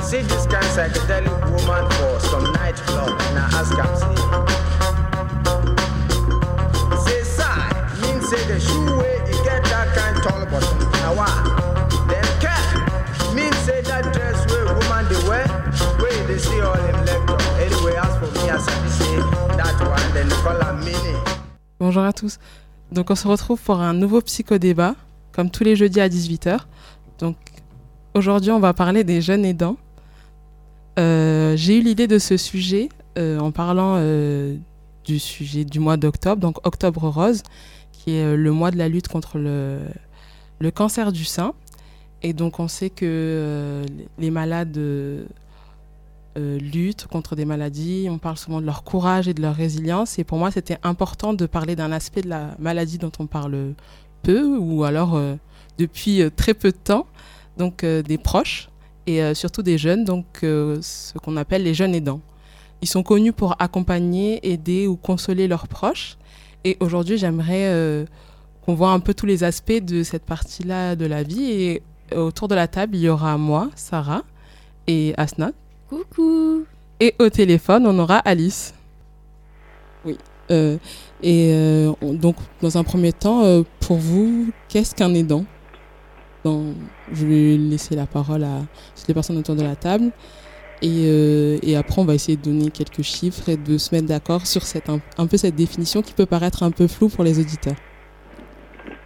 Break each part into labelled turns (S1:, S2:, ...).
S1: see this kind psychedelic woman for some nightclub, and I ask her, say, sir, mean say the shoe way you get that kind tall bottom. Now what? Then care, mean say that dress way woman they wear, where they see all in lecture. Anyway, as for me, as I say, that one, then they call her mini.
S2: Bonjour à tous. Donc on se retrouve pour un nouveau psychodébat, comme tous les jeudis à 18h. Donc aujourd'hui, on va parler des jeunes aidants. J'ai eu l'idée de ce sujet en parlant du sujet du mois d'octobre, donc Octobre Rose, qui est le mois de la lutte contre le cancer du sein. Et donc on sait que les malades luttent contre des maladies, on parle souvent de leur courage et de leur résilience. Et pour moi, c'était important de parler d'un aspect de la maladie dont on parle peu, ou alors depuis très peu de temps, donc des proches et surtout des jeunes, donc ce qu'on appelle les jeunes aidants. Ils sont connus pour accompagner, aider ou consoler leurs proches. Et aujourd'hui, j'aimerais qu'on voit un peu tous les aspects de cette partie-là de la vie. Et autour de la table, il y aura moi, Sarah et Asna.
S3: Coucou.
S2: Et au téléphone, on aura Alice. Oui. Donc, dans un premier temps, pour vous, qu'est-ce qu'un aidant ? Je vais laisser la parole à toutes les personnes autour de la table. Et après, on va essayer de donner quelques chiffres et de se mettre d'accord sur un peu cette définition qui peut paraître un peu floue pour les auditeurs. Asna ?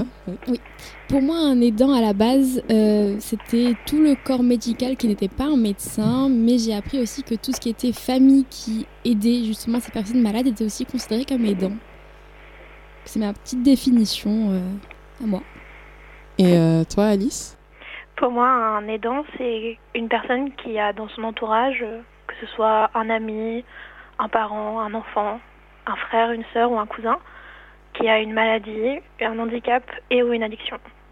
S3: Oui. Pour moi, un aidant, à la base, c'était tout le corps médical qui n'était pas un médecin, mais j'ai appris aussi que tout ce qui était famille qui aidait justement ces personnes malades était aussi considéré comme aidant. C'est ma petite définition à moi.
S2: Et toi, Alice ?
S4: Pour moi, un aidant, c'est une personne qui a dans son entourage, que ce soit un ami, un parent, un enfant, un frère, une sœur ou un cousin, qui a une maladie, un handicap et ou une addiction.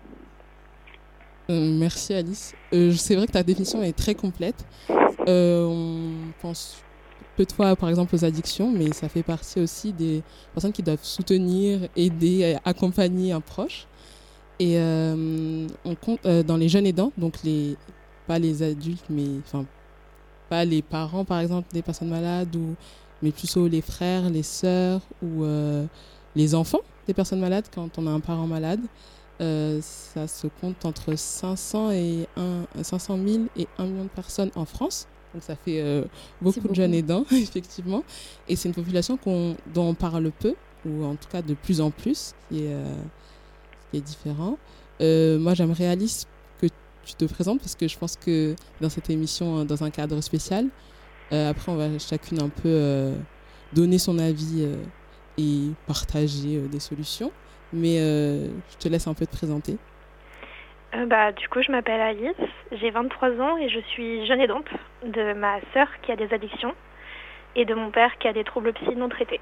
S2: Merci Alice. C'est vrai que ta définition est très complète. On pense peu de fois par exemple aux addictions, mais ça fait partie aussi des personnes qui doivent soutenir, aider, accompagner un proche. Et on compte dans les jeunes aidants, donc pas les adultes, mais pas les parents par exemple des personnes malades, mais plutôt les frères, les sœurs ou les enfants des personnes malades. Quand on a un parent malade, ça se compte entre 500 000 et 1 million de personnes en France. Donc ça fait beaucoup de jeunes aidants, effectivement. Et c'est une population dont on parle peu, ou en tout cas de plus en plus, qui est différent. Moi, j'aimerais, Alice, que tu te présentes, parce que je pense que dans cette émission, dans un cadre spécial, après, on va chacune un peu donner son avis et partager des solutions. Mais je te laisse un peu te présenter.
S4: Du coup, je m'appelle Alice, j'ai 23 ans et je suis jeune aidante de ma sœur qui a des addictions et de mon père qui a des troubles psy non traités.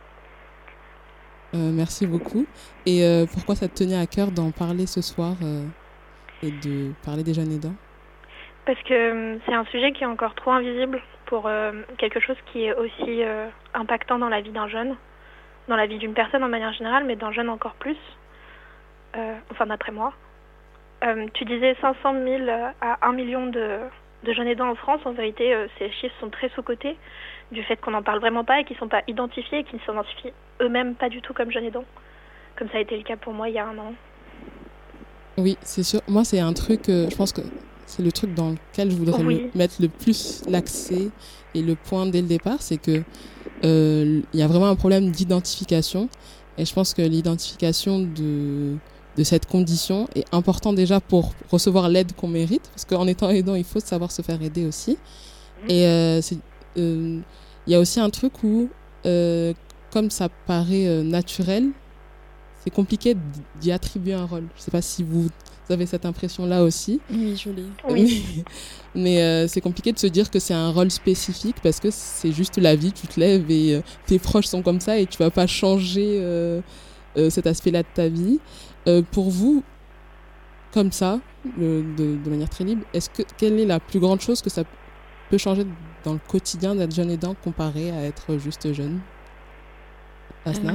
S2: Merci beaucoup. Et pourquoi ça te tenait à cœur d'en parler ce soir et de parler des jeunes aidants ?
S4: Parce que c'est un sujet qui est encore trop invisible pour quelque chose qui est aussi impactant dans la vie d'un jeune, dans la vie d'une personne en manière générale, mais d'un jeune encore plus, d'après moi. Tu disais 500 000 à 1 million de jeunes aidants en France. En vérité, ces chiffres sont très sous-cotés du fait qu'on n'en parle vraiment pas et qu'ils ne sont pas identifiés et qu'ils ne s'identifient eux-mêmes pas du tout comme jeunes aidants, comme ça a été le cas pour moi il y a 1 an.
S2: Oui, c'est sûr. Moi, c'est un truc, je pense que c'est le truc dans lequel je voudrais mettre le plus l'accès et le point dès le départ, c'est que y a vraiment un problème d'identification. Et je pense que l'identification de cette condition est important déjà pour recevoir l'aide qu'on mérite, parce qu'en étant aidant, il faut savoir se faire aider aussi. Et il y a aussi un truc où, comme ça paraît naturel, c'est compliqué d'y attribuer un rôle. Je ne sais pas si vous avez cette impression-là aussi.
S3: Oui, je l'ai.
S4: Oui.
S2: Mais c'est compliqué de se dire que c'est un rôle spécifique, parce que c'est juste la vie, tu te lèves et tes proches sont comme ça et tu ne vas pas changer cet aspect-là de ta vie. Pour vous, comme ça, de manière très libre, quelle est la plus grande chose que ça peut changer dans le quotidien d'être jeune aidant comparé à être juste jeune ? Asna ?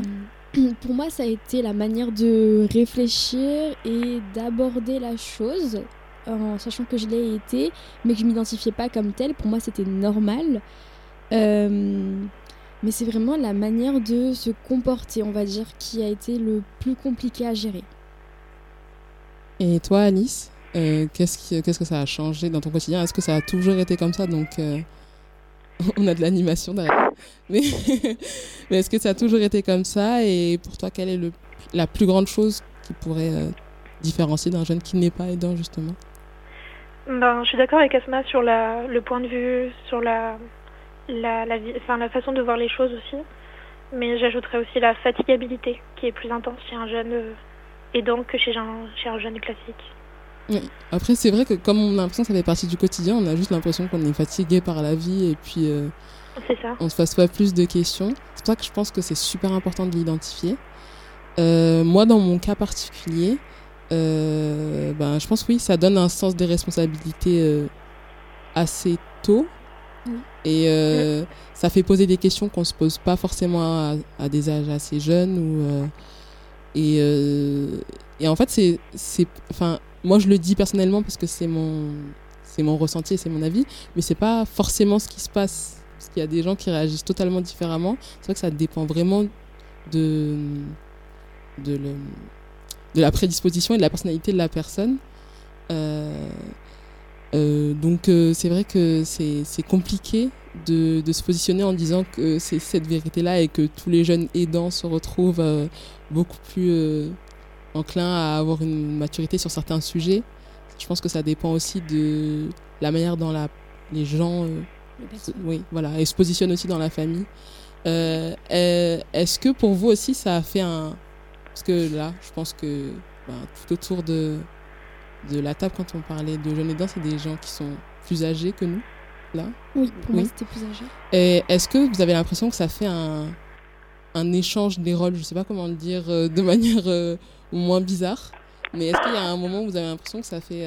S3: Pour moi, ça a été la manière de réfléchir et d'aborder la chose. en sachant que je l'ai été, mais que je m'identifiais pas comme telle. Pour moi, c'était normal. Mais c'est vraiment la manière de se comporter, on va dire, qui a été le plus compliqué à gérer.
S2: Et toi, Alice, qu'est-ce que ça a changé dans ton quotidien? Est-ce que ça a toujours été comme ça? Donc, on a de l'animation derrière. Mais, mais est-ce que ça a toujours été comme ça? Et pour toi, quelle est la plus grande chose qui pourrait différencier d'un jeune qui n'est pas aidant, justement?
S4: Je suis d'accord avec Asma sur le point de vue, sur la façon de voir les choses aussi. Mais j'ajouterais aussi la fatigabilité qui est plus intense chez un jeune aidant que chez un jeune classique.
S2: Oui. Après, c'est vrai que comme on a l'impression que ça fait partie du quotidien, on a juste l'impression qu'on est fatigué par la vie et puis
S4: c'est ça.
S2: on ne se pose pas plus de questions. C'est pour ça que je pense que c'est super important de l'identifier. Moi, dans mon cas particulier, je pense que oui, ça donne un sens des responsabilités assez tôt. Et ça fait poser des questions qu'on ne se pose pas forcément à des âges assez jeunes. Et en fait, moi, je le dis personnellement parce que c'est mon ressenti et c'est mon avis, mais c'est pas forcément ce qui se passe. Parce qu'il y a des gens qui réagissent totalement différemment. C'est vrai que ça dépend vraiment de la prédisposition et de la personnalité de la personne. Donc c'est vrai que c'est compliqué de se positionner en disant que c'est cette vérité-là et que tous les jeunes aidants se retrouvent beaucoup plus enclins à avoir une maturité sur certains sujets. Je pense que ça dépend aussi de la manière dont les gens et se positionnent aussi dans la famille. Est-ce que pour vous aussi ça a fait parce que là je pense que tout autour de la table, quand on parlait de jeunes aidants, c'est des gens qui sont plus âgés que nous, là.
S3: Oui, pour moi, c'était plus âgé.
S2: Et est-ce que vous avez l'impression que ça fait un échange des rôles, je ne sais pas comment le dire, de manière moins bizarre, mais est-ce qu'il y a un moment où vous avez l'impression que ça fait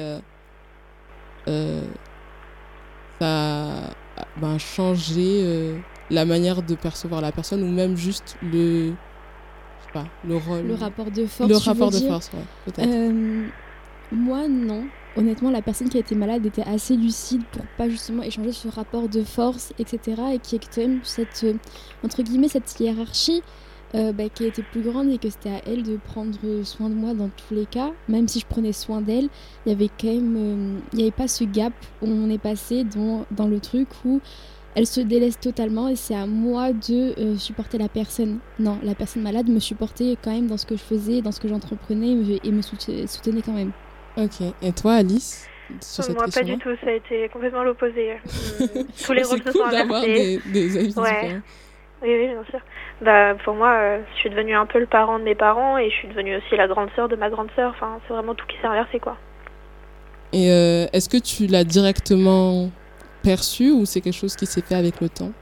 S2: changer la manière de percevoir la personne ou même juste le rôle,
S3: le rapport de force,
S2: ouais, peut-être.
S3: Moi, non. Honnêtement, la personne qui a été malade était assez lucide pour pas justement échanger ce rapport de force, etc. Et qui est quand même cette, entre guillemets, cette hiérarchie qui a été plus grande et que c'était à elle de prendre soin de moi dans tous les cas. Même si je prenais soin d'elle, il y avait quand même, il n'y avait pas ce gap où on est passé dans le truc où elle se délaisse totalement et c'est à moi de supporter la personne. Non, la personne malade me supportait quand même dans ce que je faisais, dans ce que j'entreprenais et me soutenait quand même.
S2: Ok. Et toi, Alice, sur cette
S4: moi, pas du tout. Ça a été complètement l'opposé. Tous les rôles se sont inversés. C'est cool d'avoir
S2: des avis différents.
S4: Oui, bien sûr. Pour moi, je suis devenue un peu le parent de mes parents et je suis devenue aussi la grande sœur de ma grande sœur. Enfin, c'est vraiment tout qui s'est inversé, quoi.
S2: Et est-ce que tu l'as directement perçu ou c'est quelque chose qui s'est fait avec le temps?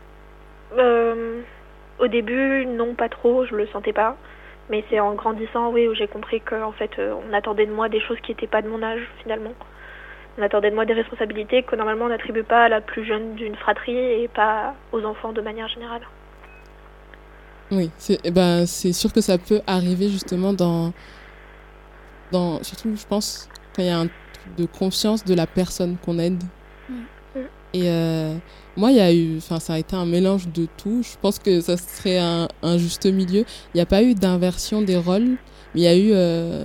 S4: Au début, non, pas trop. Je le sentais pas. Mais c'est en grandissant, oui, où j'ai compris qu'en fait, on attendait de moi des choses qui n'étaient pas de mon âge, finalement. On attendait de moi des responsabilités que normalement on n'attribue pas à la plus jeune d'une fratrie et pas aux enfants de manière générale.
S2: Oui, c'est sûr que ça peut arriver justement surtout, je pense, quand il y a un truc de conscience de la personne qu'on aide. Et moi, ça a été un mélange de tout. Je pense que ça serait un juste milieu. Il n'y a pas eu d'inversion des rôles, mais il y a eu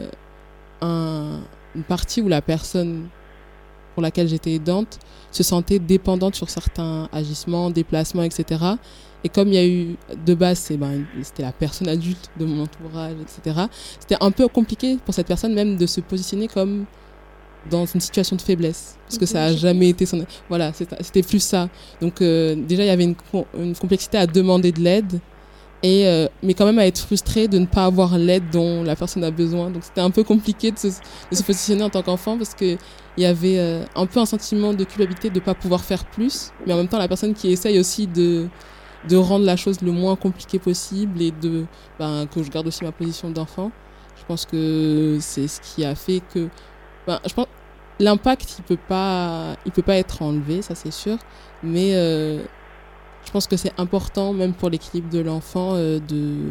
S2: une partie où la personne pour laquelle j'étais aidante se sentait dépendante sur certains agissements, déplacements, etc. Et comme il y a eu, de base, c'était la personne adulte de mon entourage, etc. C'était un peu compliqué pour cette personne même de se positionner comme dans une situation de faiblesse, parce que ça n'a jamais été son... Voilà, c'était plus ça. Donc déjà, il y avait une complexité à demander de l'aide, mais quand même à être frustrée de ne pas avoir l'aide dont la personne a besoin. Donc c'était un peu compliqué de se positionner en tant qu'enfant, parce qu'il y avait un peu un sentiment de culpabilité de ne pas pouvoir faire plus, mais en même temps, la personne qui essaye aussi de rendre la chose le moins compliquée possible et que je garde aussi ma position d'enfant. Je pense que c'est ce qui a fait que... je pense l'impact, il peut pas être enlevé, ça c'est sûr, mais je pense que c'est important, même pour l'équilibre de l'enfant, de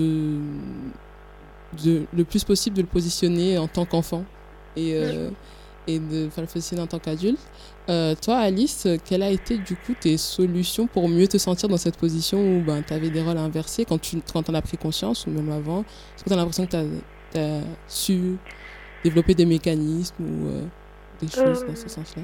S2: le plus possible de le positionner en tant qu'enfant et et de faire le fasciner en tant qu'adulte. Toi, Alice, quelles a été du coup tes solutions pour mieux te sentir dans cette position où tu avais des rôles inversés quand en as pris conscience ou même avant? Est-ce que tu as l'impression que tu as su développer des mécanismes ou des choses dans ce sens-là?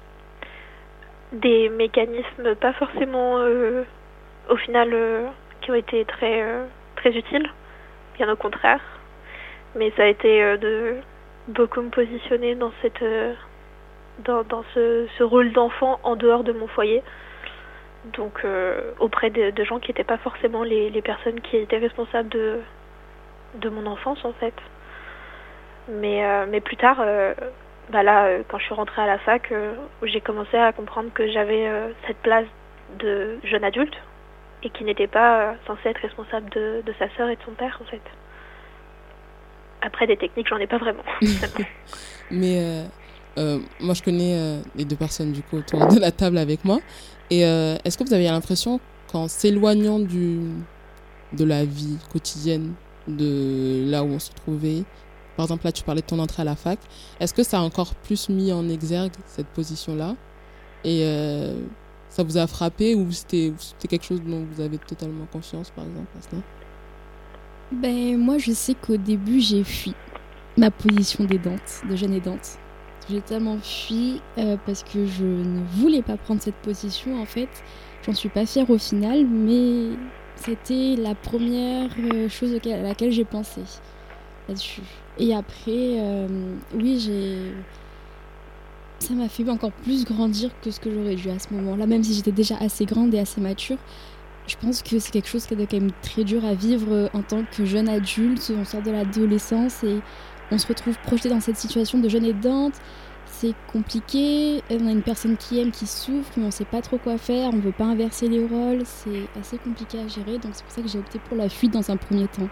S4: Des mécanismes pas forcément au final qui ont été très utiles, bien au contraire. Mais ça a été de beaucoup me positionner dans dans ce rôle d'enfant en dehors de mon foyer. Donc auprès de gens qui n'étaient pas forcément les personnes qui étaient responsables de mon enfance en fait. Mais plus tard, là, quand je suis rentrée à la fac, où j'ai commencé à comprendre que j'avais cette place de jeune adulte et qui n'était pas censée être responsable de sa sœur et de son père en fait. Après, des techniques, j'en ai pas vraiment.
S2: Mais moi, je connais les deux personnes du coup autour de la table avec moi. Et est-ce que vous avez l'impression qu'en s'éloignant de la vie quotidienne, de là où on se trouvait, par exemple là tu parlais de ton entrée à la fac, est-ce que ça a encore plus mis en exergue cette position-là et ça vous a frappé ou c'était quelque chose dont vous avez totalement conscience par exemple à cela?
S3: Moi je sais qu'au début j'ai fui ma position d'aidante, de jeune aidante. J'ai tellement fui parce que je ne voulais pas prendre cette position en fait. J'en suis pas fière au final, mais c'était la première chose à laquelle j'ai pensé là-dessus. Et après, oui, ça m'a fait encore plus grandir que ce que j'aurais dû à ce moment-là, même si j'étais déjà assez grande et assez mature. Je pense que c'est quelque chose qui est quand même très dur à vivre en tant que jeune adulte. On sort de l'adolescence et on se retrouve projeté dans cette situation de jeune aidante. C'est compliqué, on a une personne qui aime, qui souffre, mais on ne sait pas trop quoi faire, on ne veut pas inverser les rôles, c'est assez compliqué à gérer, donc c'est pour ça que j'ai opté pour la fuite dans un premier temps.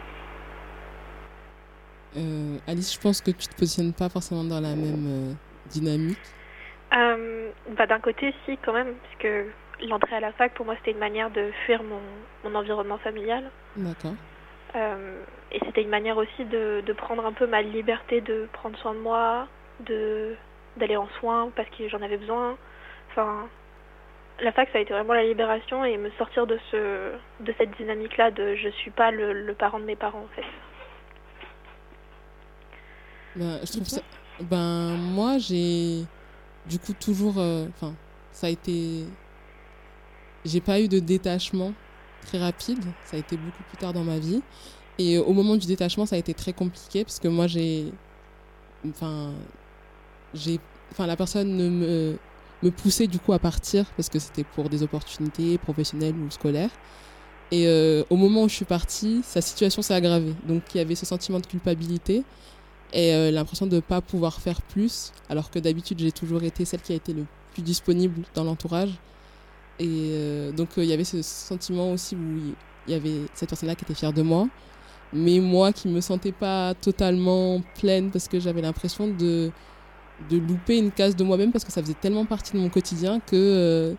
S2: Alice, je pense que tu ne te positionnes pas forcément dans la même dynamique.
S4: D'un côté, si, quand même, parce que l'entrée à la fac, pour moi, c'était une manière de fuir mon environnement familial.
S2: D'accord.
S4: Et c'était une manière aussi de prendre un peu ma liberté, de prendre soin de moi, d'aller en soins parce que j'en avais besoin. Enfin, la fac, ça a été vraiment la libération et me sortir de cette dynamique-là de je suis pas le parent de mes parents, en fait.
S2: Je trouve ça... moi, j'ai du coup toujours... ça a été... J'ai pas eu de détachement très rapide. Ça a été beaucoup plus tard dans ma vie. Et au moment du détachement, ça a été très compliqué parce que moi, la personne me poussait du coup à partir parce que c'était pour des opportunités professionnelles ou scolaires. Et au moment où je suis partie, sa situation s'est aggravée. Donc il y avait ce sentiment de culpabilité et l'impression de ne pas pouvoir faire plus, alors que d'habitude j'ai toujours été celle qui a été le plus disponible dans l'entourage. Et donc il y avait ce sentiment aussi où il y avait cette personne-là qui était fière de moi, mais moi qui me sentais pas totalement pleine parce que j'avais l'impression de louper une case de moi-même parce que ça faisait tellement partie de mon quotidien que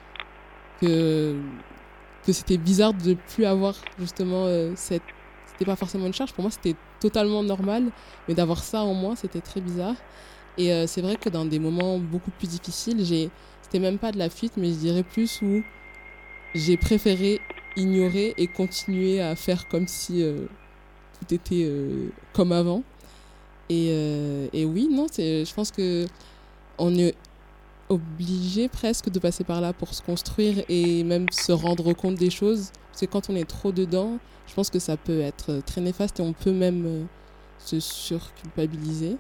S2: c'était bizarre de ne plus avoir justement c'était pas forcément une charge, pour moi c'était totalement normal, mais d'avoir ça en moi c'était très bizarre. Et c'est vrai que dans des moments beaucoup plus difficiles, c'était même pas de la fuite, mais je dirais plus où j'ai préféré ignorer et continuer à faire comme si tout était comme avant. Et oui, non, je pense qu'on est obligé presque de passer par là pour se construire et même se rendre compte des choses. Parce que quand on est trop dedans, je pense que ça peut être très néfaste et on peut même se surculpabiliser.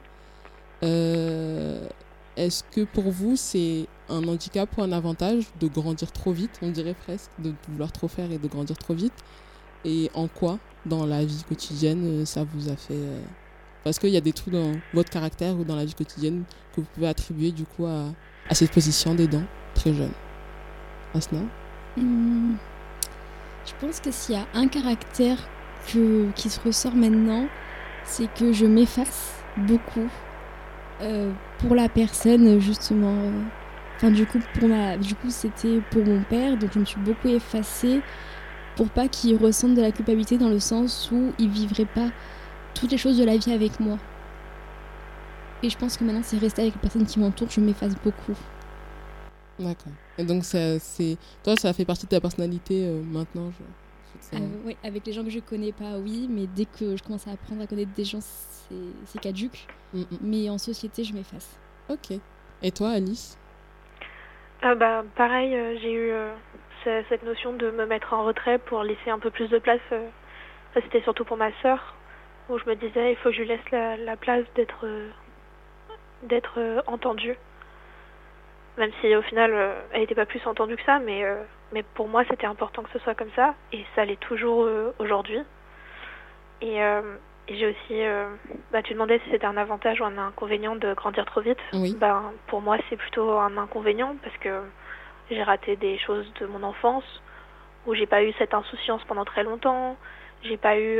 S2: Est-ce que pour vous, c'est un handicap ou un avantage de grandir trop vite, on dirait presque, de vouloir trop faire et de grandir trop vite? Et en quoi, dans la vie quotidienne, ça vous a fait... Parce qu'il y a des trucs dans votre caractère ou dans la vie quotidienne que vous pouvez attribuer du coup à cette position d'aidant très jeune. Asna?
S3: Je pense que s'il y a un caractère qui se ressort maintenant, c'est que je m'efface beaucoup pour la personne justement. Du coup c'était pour mon père, donc je me suis beaucoup effacée pour pas qu'il ressente de la culpabilité dans le sens où il vivrait pas toutes les choses de la vie avec moi. Et je pense que maintenant, c'est rester avec les personnes qui m'entourent, je m'efface beaucoup.
S2: D'accord. Et donc, toi, ça fait partie de ta personnalité maintenant
S3: Oui, avec les gens que je connais pas, oui, mais dès que je commence à apprendre à connaître des gens, c'est caduque. Mais en société, je m'efface.
S2: Ok. Et toi, Alice?
S4: Pareil, j'ai eu cette notion de me mettre en retrait pour laisser un peu plus de place. Ça, c'était surtout pour ma sœur, où je me disais, il faut que je lui laisse la place d'être entendue. Même si au final, elle n'était pas plus entendue que ça, mais pour moi, c'était important que ce soit comme ça, et ça l'est toujours aujourd'hui. Et j'ai aussi, tu demandais si c'était un avantage ou un inconvénient de grandir trop vite.
S2: Oui.
S4: Pour moi, c'est plutôt un inconvénient, parce que j'ai raté des choses de mon enfance, où j'ai pas eu cette insouciance pendant très longtemps, j'ai pas eu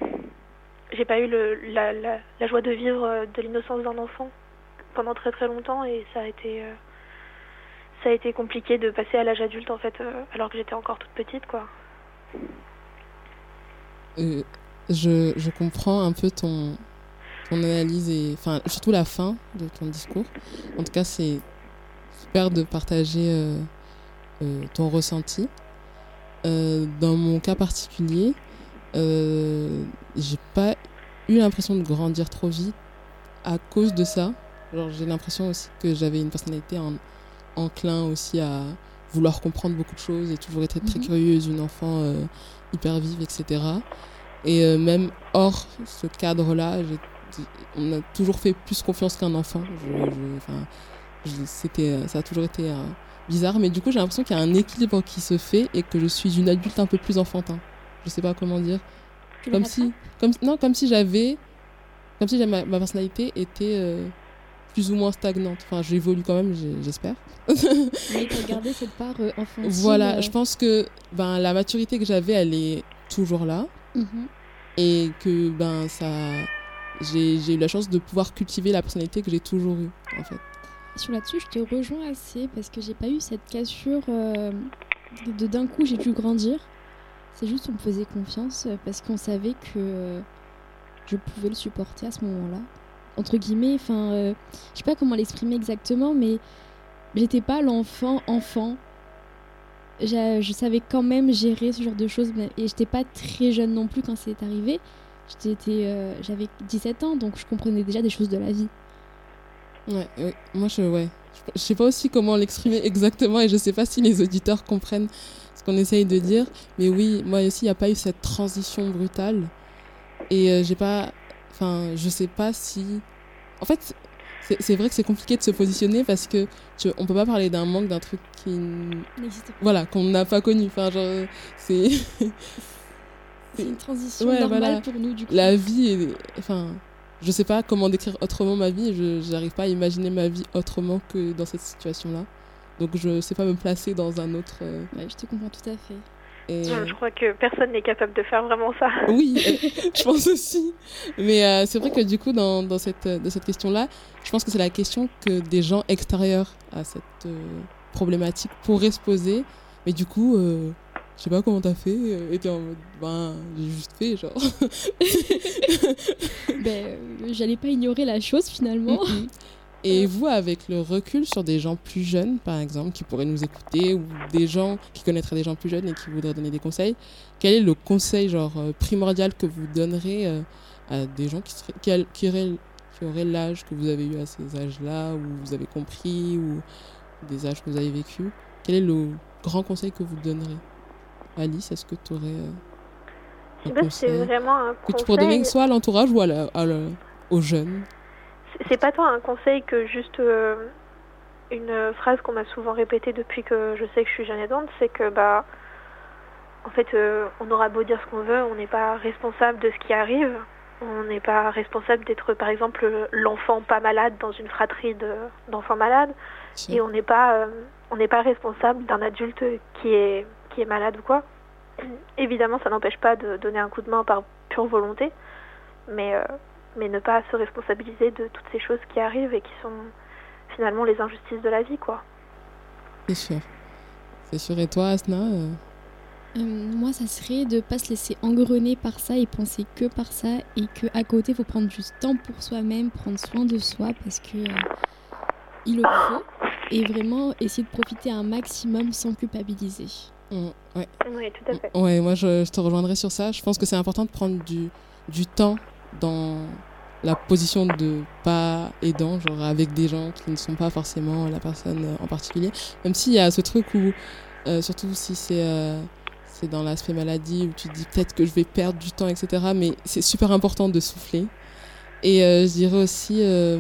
S4: la joie de vivre de l'innocence d'un enfant pendant très très longtemps, et ça a été compliqué de passer à l'âge adulte en fait, alors que j'étais encore toute petite, quoi.
S2: Je comprends un peu ton analyse et enfin surtout la fin de ton discours. En tout cas, c'est super de partager ton ressenti. Dans mon cas particulier, j'ai pas eu l'impression de grandir trop vite à cause de ça. Genre, j'ai l'impression aussi que j'avais une personnalité enclin aussi à vouloir comprendre beaucoup de choses et toujours être très curieuse, une enfant hyper vive, etc. Et même hors ce cadre-là, on a toujours fait plus confiance qu'un enfant. Ça a toujours été bizarre, mais du coup j'ai l'impression qu'il y a un équilibre qui se fait et que je suis une adulte un peu plus enfantin. Je sais pas comment dire. Comme si ma personnalité était plus ou moins stagnante. Enfin, j'évolue quand même, j'espère.
S3: Mais tu as gardé cette part enfantine.
S2: Voilà, je pense que la maturité que j'avais, elle est toujours là. Et que j'ai eu la chance de pouvoir cultiver la personnalité que j'ai toujours eue, en fait.
S3: Sur là-dessus, je te rejoins assez parce que j'ai pas eu cette cassure d'un coup j'ai dû grandir. C'est juste on me faisait confiance parce qu'on savait que je pouvais le supporter à ce moment-là. Entre guillemets, je sais pas comment l'exprimer exactement, mais j'étais pas l'enfant. Je savais quand même gérer ce genre de choses et j'étais pas très jeune non plus quand c'est arrivé. J'avais 17 ans, donc je comprenais déjà des choses de la vie.
S2: Ouais. Moi, je sais pas aussi comment l'exprimer exactement et je sais pas si les auditeurs comprennent ce qu'on essaye de dire. Mais oui, moi aussi, il n'y a pas eu cette transition brutale. Et je sais pas si... En fait, c'est vrai que c'est compliqué de se positionner parce que on peut pas parler d'un manque, d'un truc qui
S3: n'existe pas.
S2: Voilà, qu'on n'a pas connu. Enfin, genre, c'est
S3: une transition normale pour nous, du coup.
S2: La vie je sais pas comment décrire autrement ma vie. J'arrive pas à imaginer ma vie autrement que dans cette situation-là. Donc, je sais pas me placer dans un autre...
S3: Ouais, je te comprends tout à fait.
S2: Et...
S4: Je crois que personne n'est capable de faire vraiment ça.
S2: Oui, je pense aussi. Mais c'est vrai que du coup, dans cette question-là, je pense que c'est la question que des gens extérieurs à cette problématique pourraient se poser. Mais du coup, je sais pas comment t'as fait. Et t'es en mode, j'ai juste fait, genre.
S3: J'allais pas ignorer la chose finalement.
S2: Et vous, avec le recul sur des gens plus jeunes, par exemple, qui pourraient nous écouter, ou des gens qui connaîtraient des gens plus jeunes et qui voudraient donner des conseils, quel est le conseil primordial que vous donnerez à des gens qui auraient l'âge que vous avez eu à ces âges-là, où vous avez compris, ou des âges que vous avez vécu? Quel est le grand conseil que vous donnerez? Alice, est-ce que tu aurais un conseil
S4: c'est vraiment un conseil...
S2: que tu pourrais donner soit à l'entourage ou aux jeunes?
S4: C'est pas tant un conseil que juste une phrase qu'on m'a souvent répétée depuis que je sais que je suis jeune aidante, c'est que en fait on aura beau dire ce qu'on veut, on n'est pas responsable de ce qui arrive, on n'est pas responsable d'être par exemple l'enfant pas malade dans une fratrie d'enfants malades, et on n'est pas responsable d'un adulte qui est malade ou quoi. Évidemment, ça n'empêche pas de donner un coup de main par pure volonté, mais ne pas se responsabiliser de toutes ces choses qui arrivent et qui sont finalement les injustices de la vie, quoi.
S2: C'est sûr. Et toi, Asna
S3: Moi, ça serait de ne pas se laisser engrener par ça et penser que par ça, et qu'à côté, il faut prendre du temps pour soi-même, prendre soin de soi, parce que il le faut, et vraiment essayer de profiter un maximum sans culpabiliser.
S2: Ouais.
S4: Oui, tout à fait.
S2: Ouais, moi je te rejoindrai sur ça. Je pense que c'est important de prendre du temps dans la position de pas aidant, genre avec des gens qui ne sont pas forcément la personne en particulier. Même s'il y a ce truc où, surtout si c'est dans l'aspect maladie, où tu te dis peut-être que je vais perdre du temps, etc. Mais c'est super important de souffler. Et je dirais aussi,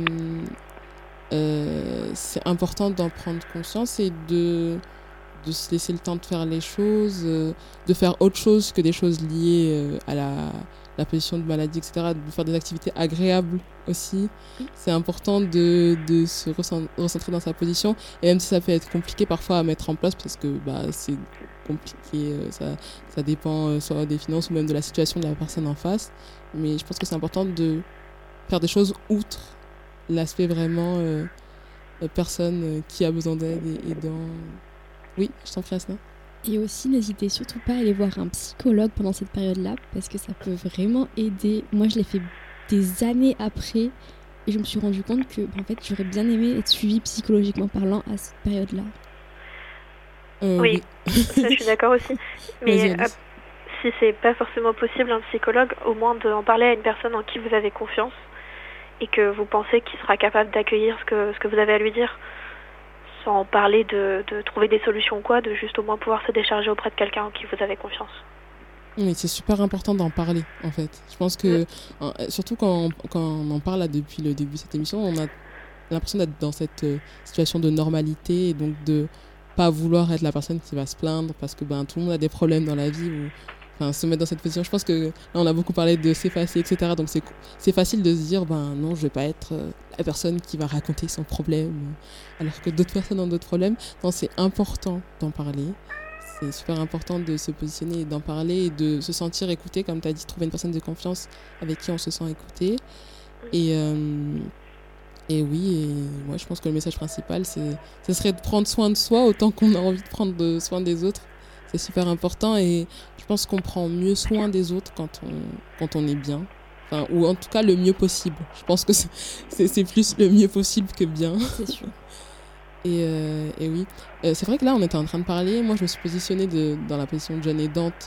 S2: c'est important d'en prendre conscience et de se laisser le temps de faire les choses, de faire autre chose que des choses liées à la position de maladie, etc., de faire des activités agréables aussi. C'est important de se recentrer dans sa position, et même si ça peut être compliqué parfois à mettre en place, parce que c'est compliqué, ça dépend soit des finances ou même de la situation de la personne en face, mais je pense que c'est important de faire des choses outre l'aspect vraiment personne qui a besoin d'aide et aidant. Oui, je t'en prie, Asna.
S3: Et aussi, n'hésitez surtout pas à aller voir un psychologue pendant cette période-là, parce que ça peut vraiment aider. Moi, je l'ai fait des années après, et je me suis rendu compte que, en fait, j'aurais bien aimé être suivie psychologiquement parlant à cette période-là.
S4: Oui, ça, je suis d'accord aussi. Mais si c'est pas forcément possible, un psychologue, au moins d'en parler à une personne en qui vous avez confiance et que vous pensez qu'il sera capable d'accueillir ce que vous avez à lui dire, sans parler de trouver des solutions ou quoi, de juste au moins pouvoir se décharger auprès de quelqu'un en qui vous avez confiance.
S2: Oui, c'est super important d'en parler, en fait. Je pense que, surtout quand on en parle là, depuis le début de cette émission, on a l'impression d'être dans cette situation de normalité, et donc de pas vouloir être la personne qui va se plaindre, parce que tout le monde a des problèmes dans la vie, ou se mettre dans cette position. Je pense que là, on a beaucoup parlé de s'effacer, etc. Donc c'est facile de se dire, non, je vais pas être la personne qui va raconter son problème, alors que d'autres personnes ont d'autres problèmes. Non, c'est important d'en parler. C'est super important de se positionner et d'en parler et de se sentir écouté, comme tu as dit, trouver une personne de confiance avec qui on se sent écouté. Et oui, et moi je pense que le message principal, ce serait de prendre soin de soi autant qu'on a envie de prendre soin des autres. C'est super important, et je pense qu'on prend mieux soin des autres quand on est bien. Enfin, ou en tout cas le mieux possible. Je pense que c'est plus le mieux possible que bien.
S3: C'est sûr.
S2: Et oui, c'est vrai que là on était en train de parler, moi je me suis positionnée dans la position de jeune aidante,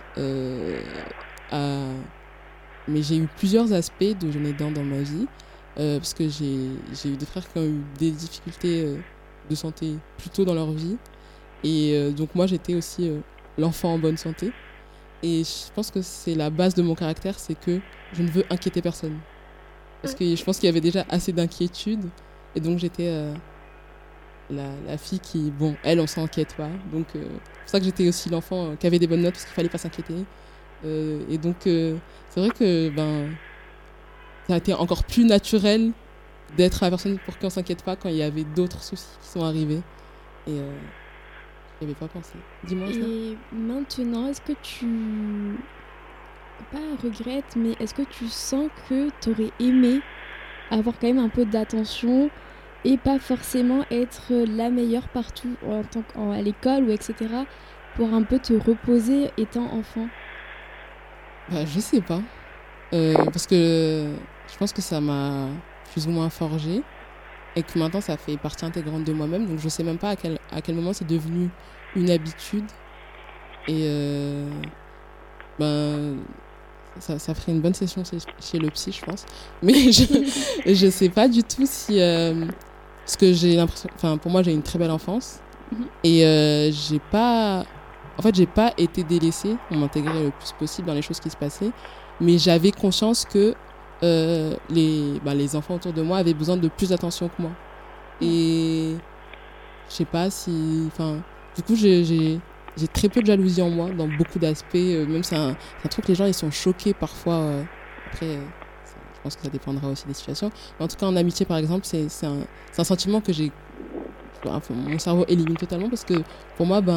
S2: mais j'ai eu plusieurs aspects de jeune aidante dans ma vie, parce que j'ai eu des frères qui ont eu des difficultés de santé plus tôt dans leur vie, et donc moi j'étais aussi l'enfant en bonne santé, et je pense que c'est la base de mon caractère, c'est que je ne veux inquiéter personne, parce que je pense qu'il y avait déjà assez d'inquiétude, et donc j'étais la fille qui, elle, on s'inquiète pas. Donc, c'est pour ça que j'étais aussi l'enfant qui avait des bonnes notes, parce qu'il fallait pas s'inquiéter. Et donc, c'est vrai que ça a été encore plus naturel d'être la personne pour qui on s'inquiète pas quand il y avait d'autres soucis qui sont arrivés. Et je n'y avais pas pensé. Dis-moi ça.
S3: Et maintenant, est-ce que tu... pas regrettes, mais est-ce que tu sens que tu aurais aimé avoir quand même un peu d'attention et pas forcément être la meilleure partout à l'école ou etc. pour un peu te reposer étant enfant?
S2: Je sais pas. Parce que je pense que ça m'a plus ou moins forgé, et que maintenant ça fait partie intégrante de moi-même, donc je sais même pas à quel moment c'est devenu une habitude, et ça ferait une bonne session chez le psy, je pense, mais je sais pas du tout si parce que j'ai l'impression, pour moi j'ai une très belle enfance, et j'ai pas été délaissée, on m'intégrait le plus possible dans les choses qui se passaient, mais j'avais conscience que les enfants autour de moi avaient besoin de plus d'attention que moi, et je sais pas si, du coup j'ai très peu de jalousie en moi dans beaucoup d'aspects, même c'est un truc, les gens ils sont choqués parfois, après je pense que ça dépendra aussi des situations, mais en tout cas en amitié par exemple, c'est un sentiment que mon cerveau élimine totalement, parce que pour moi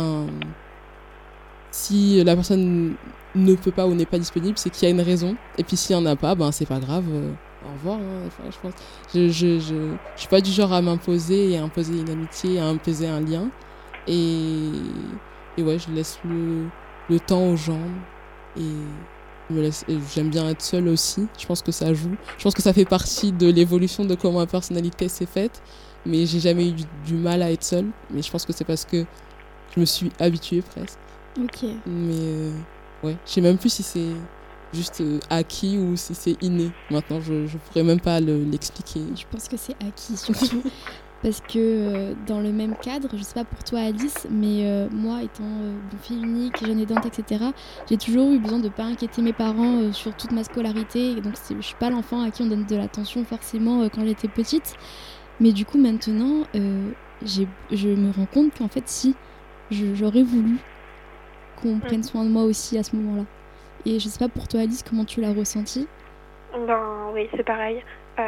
S2: si la personne ne peut pas ou n'est pas disponible, c'est qu'il y a une raison, et puis s'il n'y en a pas, c'est pas grave, au revoir, je pense. Je suis pas du genre à m'imposer et à imposer une amitié, à imposer un lien, et ouais, je laisse le temps aux gens et j'aime bien être seule aussi. Je pense que ça joue. Je pense que ça fait partie de l'évolution de comment ma personnalité s'est faite. Mais j'ai jamais eu du mal à être seule. Mais je pense que c'est parce que je me suis habituée presque.
S3: Ok.
S2: Mais ouais, je sais même plus si c'est juste acquis ou si c'est inné. Maintenant, je pourrais même pas l'expliquer.
S3: Je pense que c'est acquis surtout. Parce que dans le même cadre, je sais pas pour toi Alice, mais moi étant fille unique, jeune aidante, etc., j'ai toujours eu besoin de pas inquiéter mes parents sur toute ma scolarité. Et donc je suis pas l'enfant à qui on donne de l'attention forcément quand j'étais petite. Mais du coup maintenant, je me rends compte qu'en fait si, j'aurais voulu qu'on prenne soin de moi aussi à ce moment-là. Et je sais pas pour toi Alice, comment tu l'as ressenti?
S4: Ben oui, c'est pareil.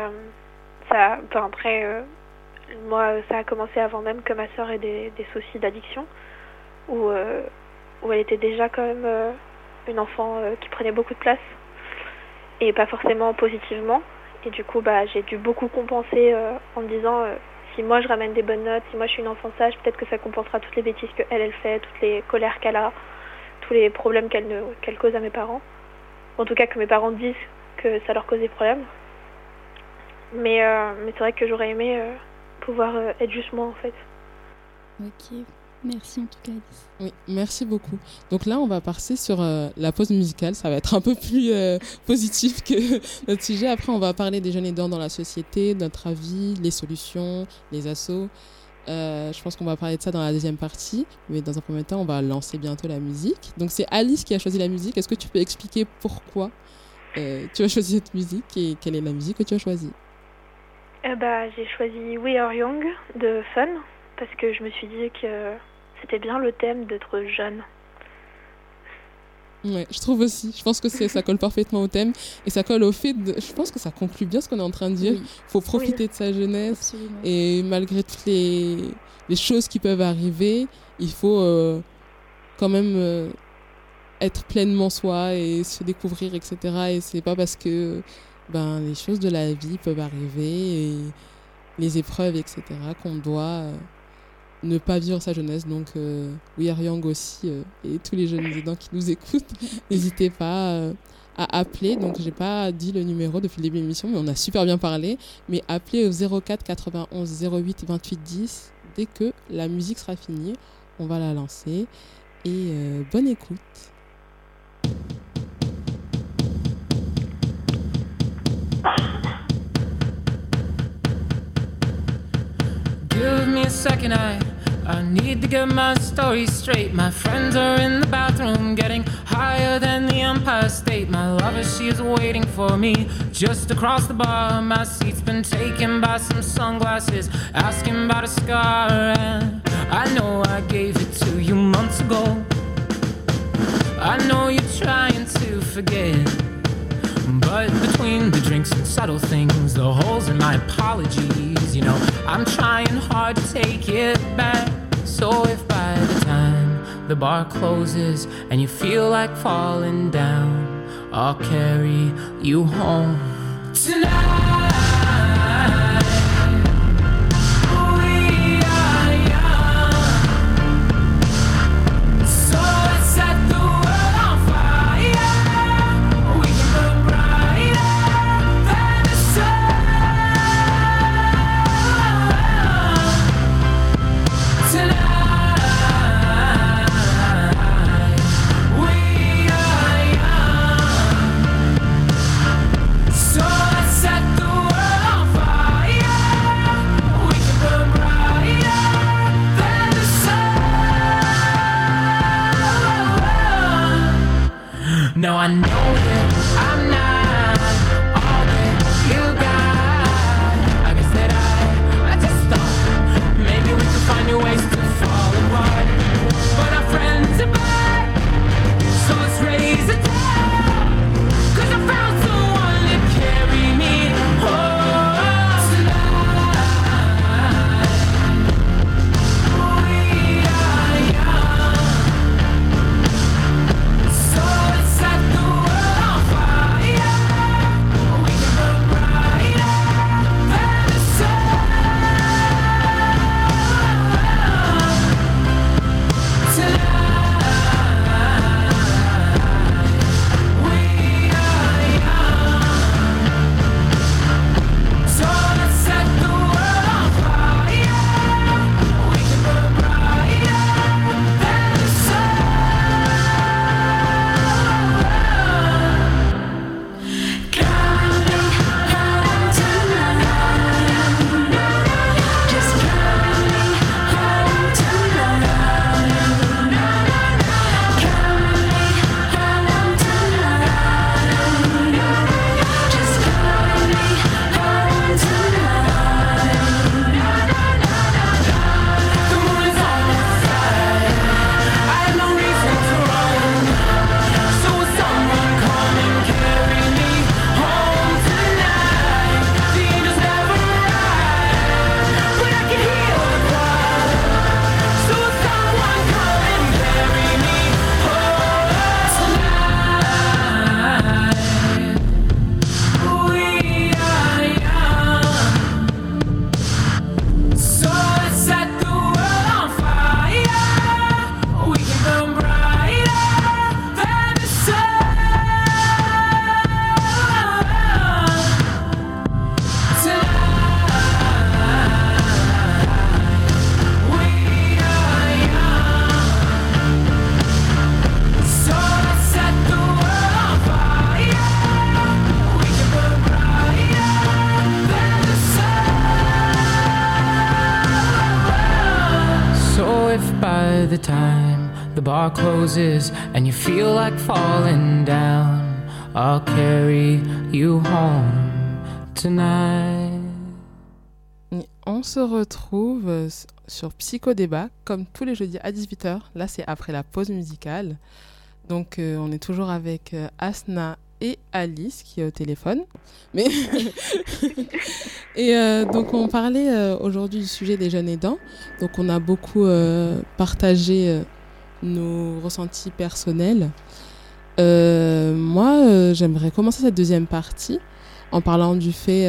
S4: Après... Moi, ça a commencé avant même que ma sœur ait des soucis d'addiction, où elle était déjà quand même une enfant qui prenait beaucoup de place, et pas forcément positivement. Et du coup, j'ai dû beaucoup compenser en me disant, si moi je ramène des bonnes notes, si moi je suis une enfant sage, peut-être que ça compensera toutes les bêtises qu'elle fait, toutes les colères qu'elle a, tous les problèmes qu'elle cause à mes parents. En tout cas, que mes parents disent que ça leur cause des problèmes. Mais c'est vrai que j'aurais aimé... pouvoir être juste moi en fait.
S3: Ok, merci en tout cas Alice.
S2: Oui, merci beaucoup. Donc là on va passer sur la pause musicale, ça va être un peu plus positif que notre sujet. Après on va parler des jeunes aidants dans la société, notre avis, les solutions, les assos. Je pense qu'on va parler de ça dans la deuxième partie, mais dans un premier temps on va lancer bientôt la musique. Donc c'est Alice qui a choisi la musique, est-ce que tu peux expliquer pourquoi tu as choisi cette musique et quelle est la musique que tu as choisie?
S4: J'ai choisi We Are Young de Fun parce que je me suis dit que c'était bien le thème d'être jeune.
S2: Ouais, je trouve aussi. Je pense que ça colle parfaitement au thème et ça colle au fait je pense que ça conclut bien ce qu'on est en train de dire. Il faut profiter de sa jeunesse. Absolument. Et malgré toutes les choses qui peuvent arriver, il faut quand même être pleinement soi et se découvrir, etc. Et c'est pas parce que les choses de la vie peuvent arriver et les épreuves, etc., qu'on doit ne pas vivre sa jeunesse. Donc, We Are Young aussi, et tous les jeunes aidants qui nous écoutent, n'hésitez pas à appeler. Donc, j'ai pas dit le numéro depuis le début de l'émission, mais on a super bien parlé. Mais appelez au 04 91 08 28 10. Dès que la musique sera finie, on va la lancer. Et bonne écoute.
S5: Give me a second, I need to get my story straight. My friends are in the bathroom getting higher than the Empire State. My lover, she is waiting for me just across the bar. My seat's been taken by some sunglasses, asking about a scar. And I know I gave it to you months ago. I know you're trying to forget, but between the drinks and subtle things, the holes in my apologies, you know, I'm trying hard to take it back. So if by the time the bar closes and you feel like falling down, I'll carry you home tonight. No, I know that I'm not all that you got. I guess that I just thought maybe we could find new ways to fall apart. But our friends are back, so let's raise a toast. 'Cause I found someone to carry me home tonight. We are young, so let's set the world by the time the bar closes and you feel like falling down, I'll carry you home tonight.
S2: On se retrouve sur Psychodébat, comme tous les jeudis à 18h. Là, c'est après la pause musicale. Donc, on est toujours avec Asna et Alice qui est au téléphone. Mais et donc, on parlait aujourd'hui du sujet des jeunes aidants. Donc, on a beaucoup partagé nos ressentis personnels. Moi, j'aimerais commencer cette deuxième partie en parlant du fait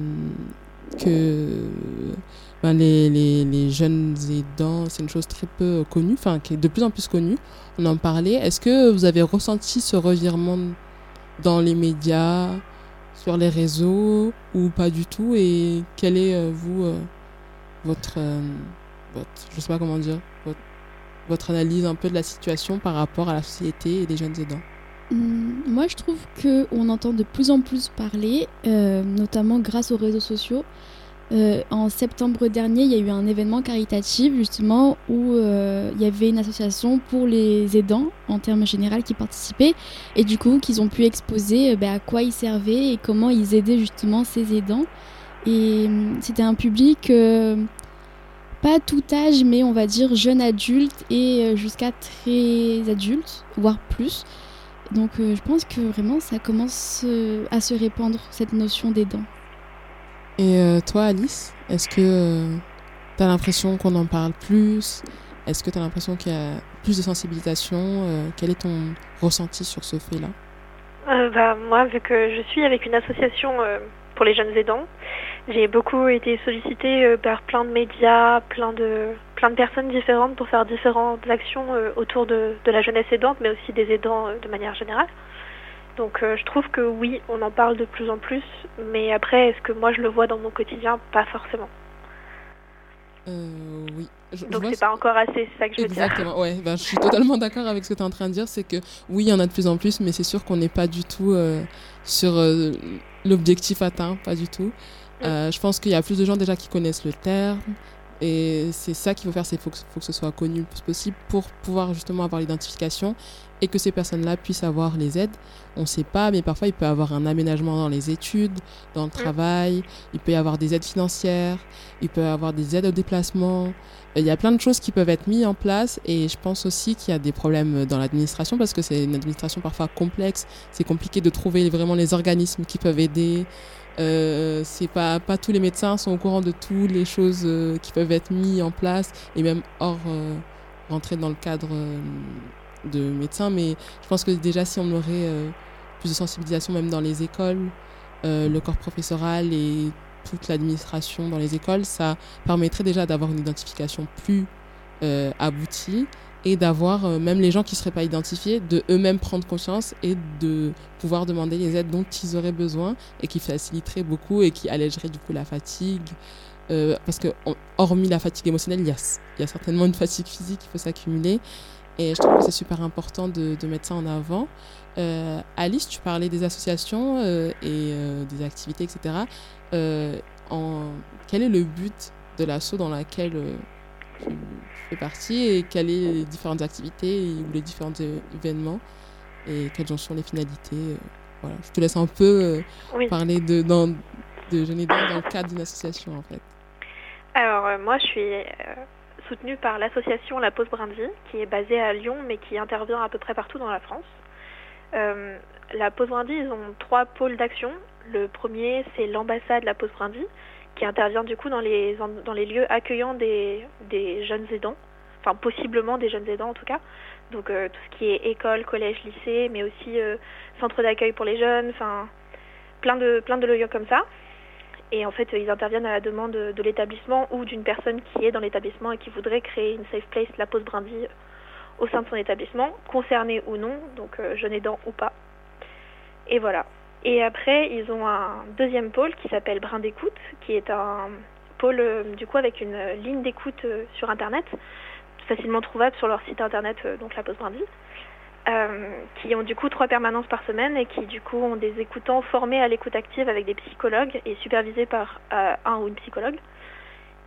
S2: que les jeunes aidants, c'est une chose très peu connue, enfin qui est de plus en plus connue. On en parlait. Est-ce que vous avez ressenti ce revirement dans les médias, sur les réseaux, ou pas du tout? Et quelle est, votre, je sais pas comment dire, votre analyse un peu de la situation par rapport à la société et les jeunes aidants?
S3: Moi, je trouve qu'on entend de plus en plus parler, notamment grâce aux réseaux sociaux. En septembre dernier, il y a eu un événement caritatif justement où il y avait une association pour les aidants en termes généraux qui participait et du coup qu'ils ont pu exposer à quoi ils servaient et comment ils aidaient justement ces aidants. Et c'était un public pas tout âge, mais on va dire jeune adulte et jusqu'à très adulte, voire plus. Donc je pense que vraiment ça commence à se répandre cette notion d'aidant.
S2: Et toi, Alice, est-ce que tu as l'impression qu'on en parle plus? Est-ce que tu as l'impression qu'il y a plus de sensibilisation? Quel est ton ressenti sur ce fait-là?
S4: Moi, vu que je suis avec une association pour les jeunes aidants, j'ai beaucoup été sollicitée par plein de médias, plein de personnes différentes pour faire différentes actions autour de la jeunesse aidante, mais aussi des aidants de manière générale. Donc je trouve que oui, on en parle de plus en plus, mais après, est-ce que moi je le vois dans mon quotidien? Pas forcément.
S2: Oui.
S4: Donc c'est pas encore assez, c'est ça que je veux dire.
S2: Exactement, ouais. Je suis totalement d'accord avec ce que tu es en train de dire, c'est que oui, il y en a de plus en plus, mais c'est sûr qu'on n'est pas du tout sur l'objectif atteint, pas du tout. Je pense qu'il y a plus de gens déjà qui connaissent le terme, et c'est ça qu'il faut faire, c'est faut que ce soit connu le plus possible pour pouvoir justement avoir l'identification et que ces personnes-là puissent avoir les aides. On ne sait pas, mais parfois il peut y avoir un aménagement dans les études, dans le travail, il peut y avoir des aides financières, il peut y avoir des aides au déplacement. Il y a plein de choses qui peuvent être mises en place, et je pense aussi qu'il y a des problèmes dans l'administration parce que c'est une administration parfois complexe, c'est compliqué de trouver vraiment les organismes qui peuvent aider. C'est pas tous les médecins sont au courant de toutes les choses qui peuvent être mises en place et même hors rentrer dans le cadre de médecins, mais je pense que déjà si on aurait plus de sensibilisation même dans les écoles, le corps professoral et toute l'administration dans les écoles, ça permettrait déjà d'avoir une identification plus aboutie et d'avoir même les gens qui ne seraient pas identifiés, de eux-mêmes prendre conscience et de pouvoir demander les aides dont ils auraient besoin et qui faciliteraient beaucoup et qui allégeraient du coup la fatigue. Parce que hormis la fatigue émotionnelle, il y a certainement une fatigue physique qui peut s'accumuler. Et je trouve que c'est super important de mettre ça en avant. Alice, tu parlais des associations et des activités, etc. Quel est le but de l'asso dans laquelle tu fais partie et quelles sont les différentes activités ou les différents événements et quelles en sont les finalités? Voilà. Je te laisse un peu parler de jeunes aidants dans le cadre d'une association en fait.
S4: Alors moi je suis soutenue par l'association La Pause Brindille qui est basée à Lyon mais qui intervient à peu près partout dans la France. La Pause Brindille, ils ont 3 pôles d'action. Le premier, c'est l'ambassade La Pause Brindille qui intervient du coup dans les lieux accueillants des jeunes aidants, enfin possiblement des jeunes aidants en tout cas. Donc tout ce qui est école, collège, lycée, mais aussi centre d'accueil pour les jeunes, enfin plein de lieux comme ça. Et en fait, ils interviennent à la demande de l'établissement ou d'une personne qui est dans l'établissement et qui voudrait créer une safe place, La Pause Brindille, au sein de son établissement, concerné ou non, donc jeune aidant ou pas. Et voilà. Et après, ils ont un deuxième pôle qui s'appelle Brin d'écoute, qui est un pôle du coup avec une ligne d'écoute sur Internet, facilement trouvable sur leur site Internet, donc La Pause Brindille, qui ont du coup 3 permanences par semaine et qui du coup ont des écoutants formés à l'écoute active avec des psychologues et supervisés par un ou une psychologue.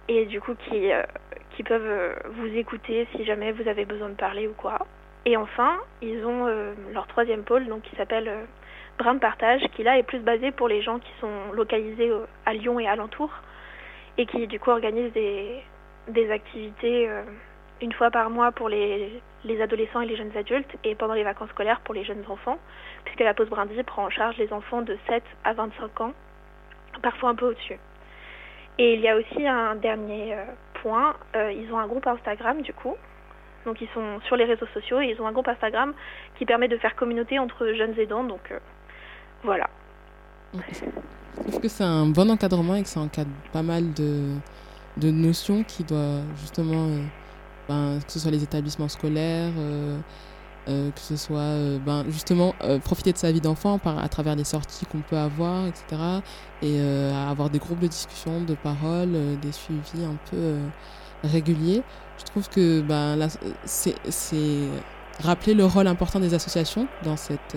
S4: et du coup qui peuvent vous écouter si jamais vous avez besoin de parler ou quoi. Et enfin, ils ont leur troisième pôle, donc qui s'appelle Brin de Partage, qui là est plus basé pour les gens qui sont localisés à Lyon et alentours, et qui du coup organise des activités une fois par mois pour les adolescents et les jeunes adultes, et pendant les vacances scolaires pour les jeunes enfants, puisque la pause brindille prend en charge les enfants de 7 à 25 ans, parfois un peu au-dessus. Et il y a aussi un dernier point, ils ont un groupe Instagram du coup, donc ils sont sur les réseaux sociaux et ils ont un groupe Instagram qui permet de faire communauté entre jeunes aidants, donc voilà.
S2: Je trouve que c'est un bon encadrement et que ça encadre pas mal de notions qui doivent justement, que ce soit les établissements scolaires, que ce soit justement profiter de sa vie d'enfant à travers les sorties qu'on peut avoir, etc. Et avoir des groupes de discussion, de parole, des suivis un peu réguliers. Je trouve que là, c'est rappeler le rôle important des associations dans cette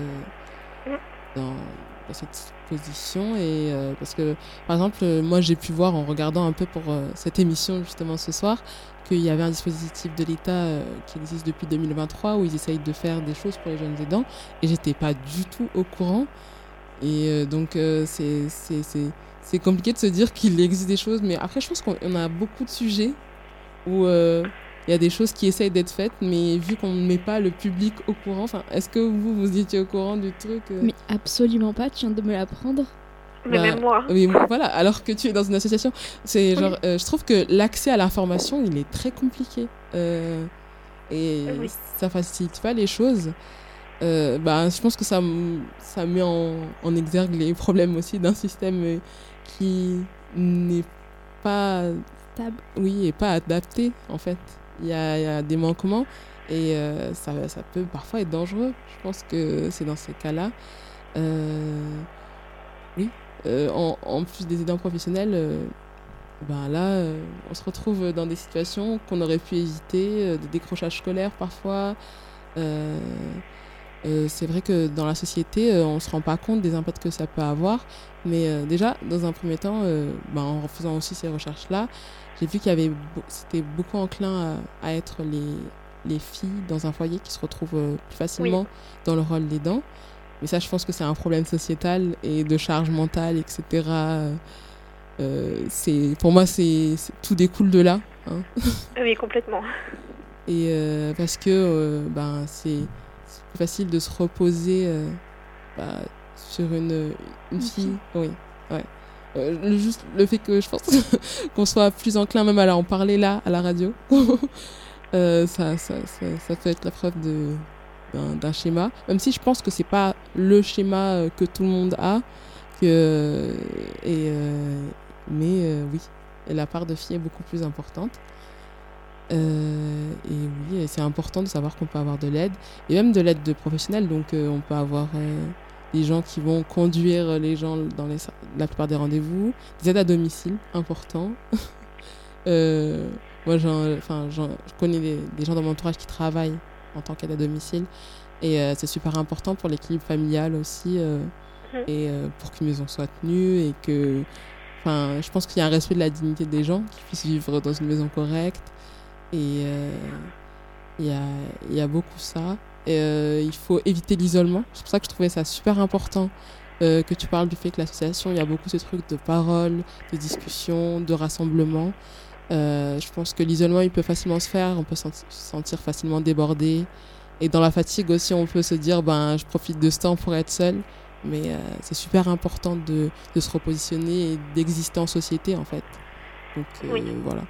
S2: position. Et parce que par exemple moi j'ai pu voir en regardant un peu pour cette émission justement ce soir qu'il y avait un dispositif de l'État qui existe depuis 2023 où ils essayent de faire des choses pour les jeunes aidants et j'étais pas du tout au courant et donc c'est compliqué de se dire qu'il existe des choses, mais après je pense qu'on a beaucoup de sujets où il y a des choses qui essayent d'être faites, mais vu qu'on ne met pas le public au courant, est-ce que vous étiez au courant du truc
S3: Mais absolument pas, tu viens de me l'apprendre.
S4: Mais même moi.
S2: Oui, voilà, alors que tu es dans une association. C'est genre, je trouve que l'accès à l'information, il est très compliqué. Et ça facilite pas les choses. Je pense que ça met en exergue les problèmes aussi d'un système qui n'est pas
S3: stable.
S2: Oui, et pas adapté, en fait. Il y a des manquements et ça peut parfois être dangereux. Je pense que c'est dans ces cas-là. En plus des aidants professionnels, là, on se retrouve dans des situations qu'on aurait pu éviter, des décrochages scolaires parfois. C'est vrai que dans la société, on ne se rend pas compte des impacts que ça peut avoir. Mais déjà, dans un premier temps, en faisant aussi ces recherches-là, j'ai vu c'était beaucoup enclin à être les filles dans un foyer qui se retrouvent plus facilement dans le rôle d'aidant. Mais ça, je pense que c'est un problème sociétal et de charge mentale, etc. Pour moi, tout découle de là. Hein.
S4: Oui, complètement.
S2: Et parce que c'est plus facile de se reposer sur une fille. Oui, ouais. Juste le fait que je pense qu'on soit plus enclin même à en parler là, à la radio, ça peut être la preuve d'un schéma, même si je pense que c'est pas le schéma que tout le monde a, mais oui, la part de filles est beaucoup plus importante. Et oui, c'est important de savoir qu'on peut avoir de l'aide, et même de l'aide de professionnels, donc on peut avoir des gens qui vont conduire les gens dans la plupart des rendez-vous, des aides à domicile, important. Moi, je connais des gens dans mon entourage qui travaillent en tant qu'aide à domicile, et c'est super important pour l'équilibre familial aussi, et pour qu'une maison soit tenue, et que je pense qu'il y a un respect de la dignité des gens qui puissent vivre dans une maison correcte, et il y a beaucoup ça. Et il faut éviter l'isolement. C'est pour ça que je trouvais ça super important que tu parles du fait que l'association, il y a beaucoup de trucs de parole, de discussion, de rassemblement. Je pense que l'isolement, il peut facilement se faire, on peut se sentir facilement débordé, et dans la fatigue aussi, on peut se dire je profite de ce temps pour être seul, mais c'est super important de se repositionner et d'exister en société, en fait. Donc voilà.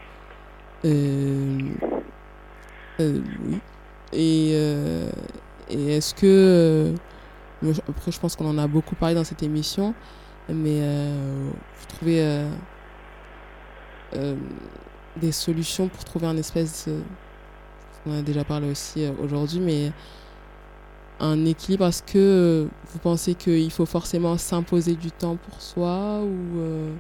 S2: Oui. Et est-ce que après, je pense qu'on en a beaucoup parlé dans cette émission, mais vous trouvez des solutions pour trouver un espèce, on en a déjà parlé aussi aujourd'hui, mais un équilibre? Est-ce que vous pensez qu'il faut forcément s'imposer du temps pour soi, ou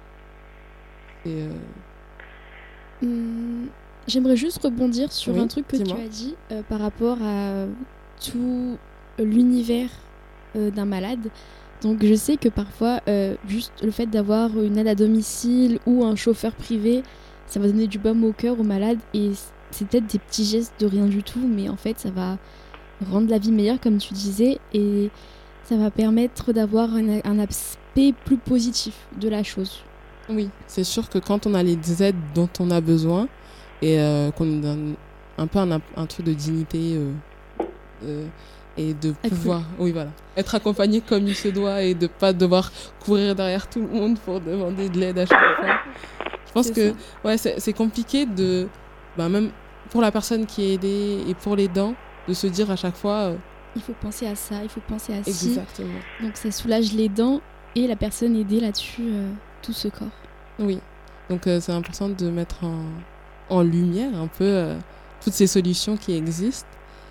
S3: J'aimerais juste rebondir sur un truc que
S2: dis-moi.
S3: tu as dit par rapport à tout l'univers d'un malade. Donc je sais que parfois, juste le fait d'avoir une aide à domicile ou un chauffeur privé, ça va donner du baume au cœur aux malades et c'est peut-être des petits gestes de rien du tout, mais en fait ça va rendre la vie meilleure comme tu disais et ça va permettre d'avoir un aspect plus positif de la chose.
S2: Oui, c'est sûr que quand on a les aides dont on a besoin et qu'on nous donne un peu un truc de dignité et de pouvoir être accompagné comme il se doit et de pas devoir courir derrière tout le monde pour demander de l'aide à chaque fois. Je pense que c'est compliqué même pour la personne qui est aidée et pour l'aidant de se dire à chaque fois
S3: il faut penser à ça, il faut penser à ci.
S2: Exactement.
S3: Donc ça soulage l'aidant et la personne aidée là-dessus, tout ce corps.
S2: Oui, donc c'est important de mettre en lumière un peu toutes ces solutions qui existent.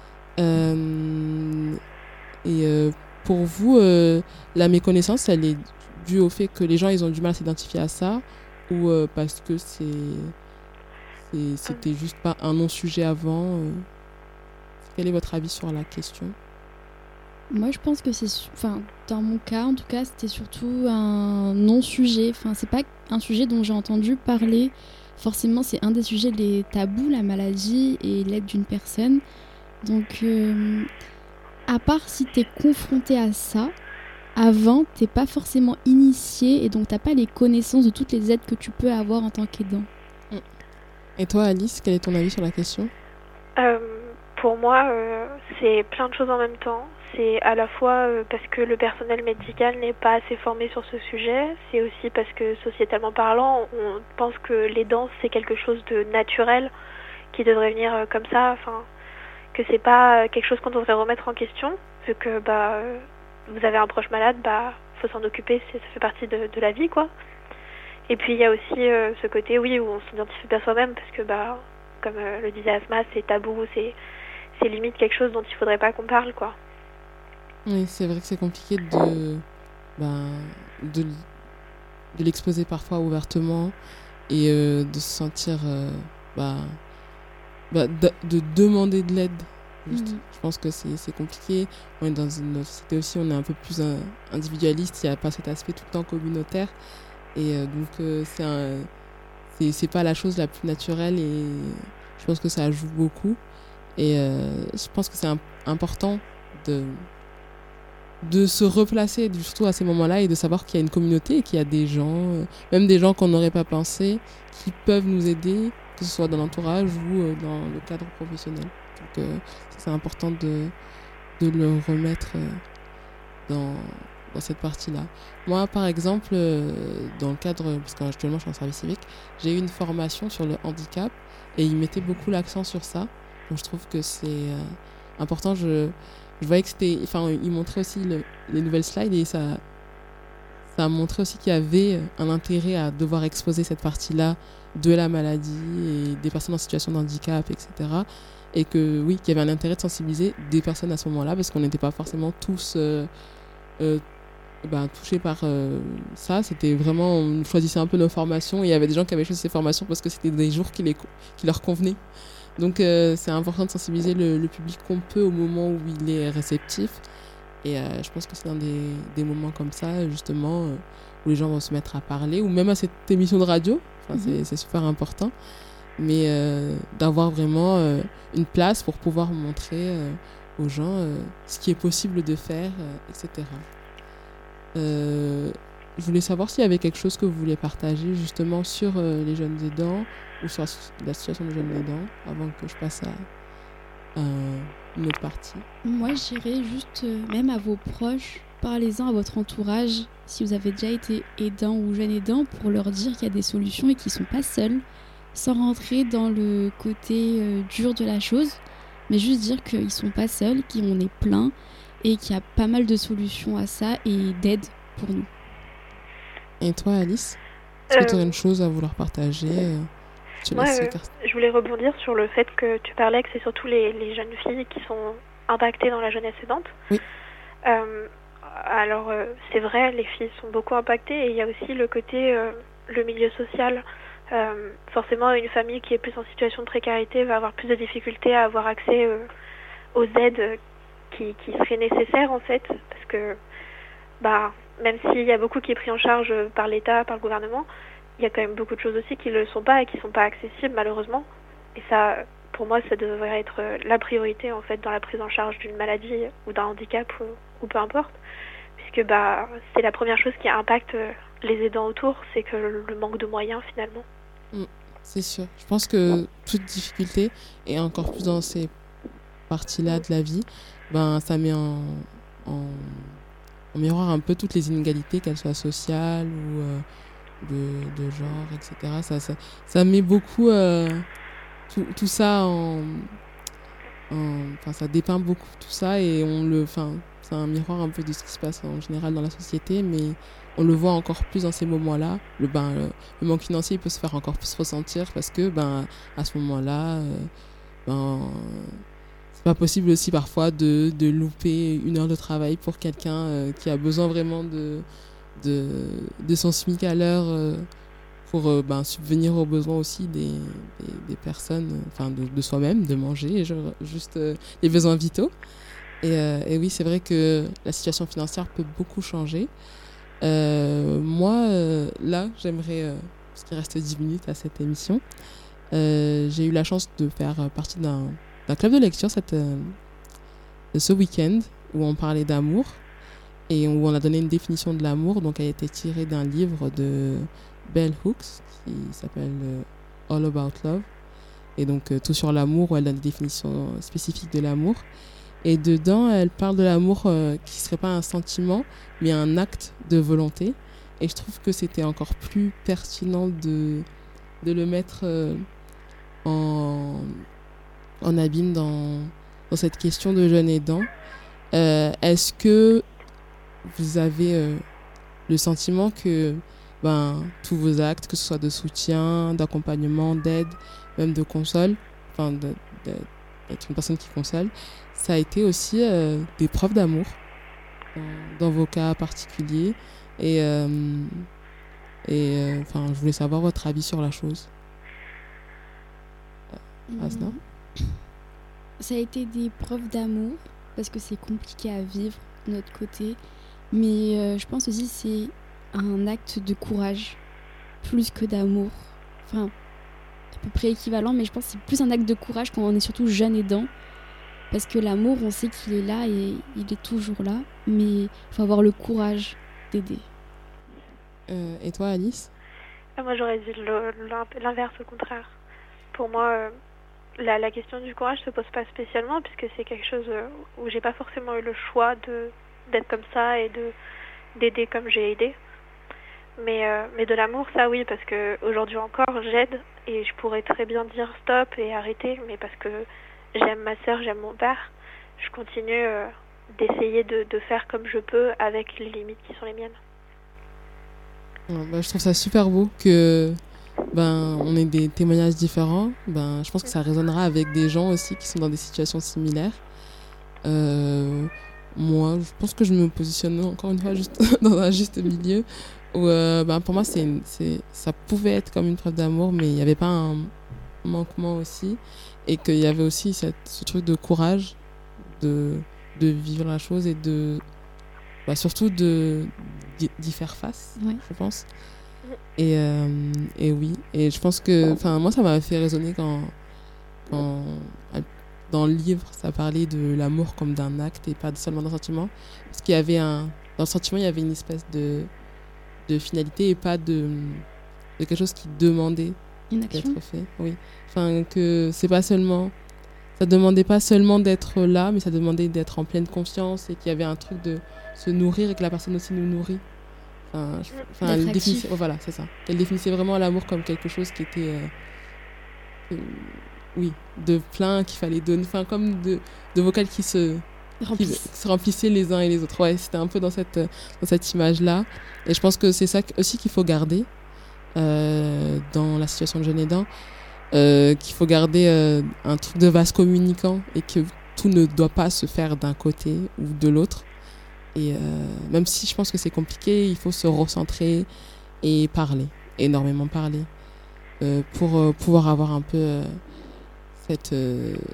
S2: Pour vous, la méconnaissance, elle est due au fait que les gens ils ont du mal à s'identifier à ça ou parce que c'était juste pas un non-sujet avant Quel est votre avis sur la question ?
S3: Moi, je pense que dans mon cas, en tout cas, c'était surtout un non-sujet. Enfin, c'est pas un sujet dont j'ai entendu parler. Forcément, c'est un des sujets, les tabous, la maladie et l'aide d'une personne. Donc, à part si t'es confronté à ça, avant, t'es pas forcément initié et donc t'as pas les connaissances de toutes les aides que tu peux avoir en tant qu'aidant.
S2: Et toi, Alice, quel est ton avis sur la question ?
S4: Pour moi, c'est plein de choses en même temps. C'est à la fois parce que le personnel médical n'est pas assez formé sur ce sujet. C'est aussi parce que, sociétalement parlant, on pense que l'aidant, c'est quelque chose de naturel qui devrait venir comme ça. Enfin, que c'est pas quelque chose qu'on devrait remettre en question. Vu que vous avez un proche malade, faut s'en occuper, ça fait partie de la vie, quoi. Et puis il y a aussi ce côté, oui, où on s'identifie bien soi-même parce que, comme le disait Asma, c'est tabou, c'est limite quelque chose dont il faudrait pas qu'on parle, quoi.
S2: Oui, c'est vrai que c'est compliqué de l'exposer parfois ouvertement et de se sentir de demander de l'aide. Juste. Je pense que c'est compliqué. On est dans une société aussi, on est un peu plus individualiste, il n'y a pas cet aspect tout le temps communautaire et donc c'est pas la chose la plus naturelle et je pense que ça joue beaucoup et je pense que c'est important de se replacer surtout à ces moments-là et de savoir qu'il y a une communauté et qu'il y a des gens, même des gens qu'on n'aurait pas pensé, qui peuvent nous aider, que ce soit dans l'entourage ou dans le cadre professionnel. Donc c'est important de le remettre dans cette partie-là. Moi, par exemple, dans le cadre, parce qu'actuellement je suis en service civique, j'ai eu une formation sur le handicap et ils mettaient beaucoup l'accent sur ça. Donc je trouve que c'est important. Je voyais que c'était... Enfin, ils montraient aussi les nouvelles slides et ça a montré aussi qu'il y avait un intérêt à devoir exposer cette partie-là de la maladie et des personnes en situation de handicap, etc. Et que oui, qu'il y avait un intérêt de sensibiliser des personnes à ce moment-là parce qu'on n'était pas forcément tous touchés par ça. C'était vraiment, on choisissait un peu nos formations et il y avait des gens qui avaient choisi ces formations parce que c'était des jours qui leur convenaient. Donc c'est important de sensibiliser le public qu'on peut au moment où il est réceptif. Et je pense que c'est dans des moments comme ça, justement, où les gens vont se mettre à parler, ou même à cette émission de radio. Enfin, c'est super important. Mais d'avoir vraiment une place pour pouvoir montrer aux gens ce qui est possible de faire, etc. Je voulais savoir s'il y avait quelque chose que vous vouliez partager justement sur les jeunes aidants ou sur la situation des jeunes aidants avant que je passe à une autre partie.
S3: Moi, j'irais juste, même à vos proches, parlez-en à votre entourage, si vous avez déjà été aidant ou jeune aidant, pour leur dire qu'il y a des solutions et qu'ils ne sont pas seuls, sans rentrer dans le côté dur de la chose, mais juste dire qu'ils ne sont pas seuls, qu'on est plein et qu'il y a pas mal de solutions à ça et d'aide pour nous.
S2: Et toi, Alice, est-ce que tu aurais une chose à vouloir partager
S4: Moi, je voulais rebondir sur le fait que tu parlais que c'est surtout les jeunes filles qui sont impactées dans la jeunesse aidante.
S2: Oui.
S4: Alors, c'est vrai, les filles sont beaucoup impactées et il y a aussi le côté, le milieu social. Forcément, une famille qui est plus en situation de précarité va avoir plus de difficultés à avoir accès aux aides qui seraient nécessaires, en fait, parce que, même s'il y a beaucoup qui est pris en charge par l'État, par le gouvernement, il y a quand même beaucoup de choses aussi qui ne le sont pas et qui ne sont pas accessibles malheureusement. Et ça, pour moi, ça devrait être la priorité en fait dans la prise en charge d'une maladie ou d'un handicap ou peu importe. Puisque c'est la première chose qui impacte les aidants autour, c'est que le manque de moyens finalement.
S2: C'est sûr. Je pense que toute difficulté, et encore plus dans ces parties-là de la vie, ça met en miroir un peu toutes les inégalités, qu'elles soient sociales ou de genre, etc. Ça met beaucoup tout ça ça dépeint beaucoup tout ça et c'est un miroir un peu de ce qui se passe en général dans la société, mais on le voit encore plus dans ces moments-là. Le manque financier il peut se faire encore plus ressentir parce que à ce moment-là, c'est pas possible aussi parfois de louper 1 heure de travail pour quelqu'un qui a besoin vraiment de son SMIC à l'heure pour subvenir aux besoins aussi des personnes, de soi-même, de manger, juste les besoins vitaux. Et oui, c'est vrai que la situation financière peut beaucoup changer. Moi, là, j'aimerais, parce qu'il reste 10 minutes à cette émission, j'ai eu la chance de faire partie d'un club de lecture ce week-end où on parlait d'amour et où on a donné une définition de l'amour. Donc, elle a été tirée d'un livre de Bell Hooks qui s'appelle All About Love. Et donc, tout sur l'amour, où elle donne des définitions spécifiques de l'amour. Et dedans, elle parle de l'amour qui ne serait pas un sentiment, mais un acte de volonté. Et je trouve que c'était encore plus pertinent de le mettre en abîme dans cette question de jeune aidant. Est-ce que vous avez le sentiment que tous vos actes, que ce soit de soutien, d'accompagnement, d'aide, même de console, d'être une personne qui console, ça a été aussi des preuves d'amour dans vos cas particuliers et je voulais savoir votre avis sur la chose. Asna ?
S3: Ça a été des preuves d'amour parce que c'est compliqué à vivre de notre côté, mais je pense aussi que c'est un acte de courage plus que d'amour. À peu près équivalent, mais je pense que c'est plus un acte de courage quand on est surtout jeune aidant. Parce que l'amour, on sait qu'il est là et il est toujours là, mais il faut avoir le courage d'aider.
S2: Et toi, Alice ?
S4: Moi, j'aurais dit l'inverse, au contraire. Pour moi, la question du courage se pose pas spécialement, puisque c'est quelque chose où j'ai pas forcément eu le choix d'être comme ça et d'aider comme j'ai aidé. Mais de l'amour, ça oui, parce que aujourd'hui encore, j'aide et je pourrais très bien dire stop et arrêter, mais parce que j'aime ma sœur, j'aime mon père, je continue d'essayer de faire comme je peux avec les limites qui sont les miennes.
S2: Je trouve ça super beau que on ait des témoignages différents. Je pense que ça résonnera avec des gens aussi qui sont dans des situations similaires. Moi, je pense que je me positionne encore une fois juste dans un juste milieu où pour moi ça pouvait être comme une preuve d'amour, mais il n'y avait pas un manquement aussi, et qu'il y avait aussi ce truc de courage de vivre la chose et surtout d'y faire face, je pense. Et oui, et je pense que moi ça m'a fait résonner quand dans le livre ça parlait de l'amour comme d'un acte et pas seulement d'un sentiment, parce qu'il y avait dans le sentiment il y avait une espèce de finalité et pas de quelque chose qui demandait d'être fait. Oui. Que c'est pas seulement, ça demandait pas seulement d'être là, mais ça demandait d'être en pleine confiance et qu'il y avait un truc de se nourrir et que la personne aussi nous nourrit. Elle définissait, voilà, c'est ça. Elle définissait vraiment l'amour comme quelque chose qui était de plein, qu'il fallait donner, comme de vocales qui se remplissaient les uns et les autres. Ouais, c'était un peu dans cette image-là. Et je pense que c'est ça aussi qu'il faut garder dans la situation de jeune aidant, qu'il faut garder un truc de vase communicant et que tout ne doit pas se faire d'un côté ou de l'autre. Et même si je pense que c'est compliqué, il faut se recentrer et parler, énormément parler, pour pouvoir avoir un peu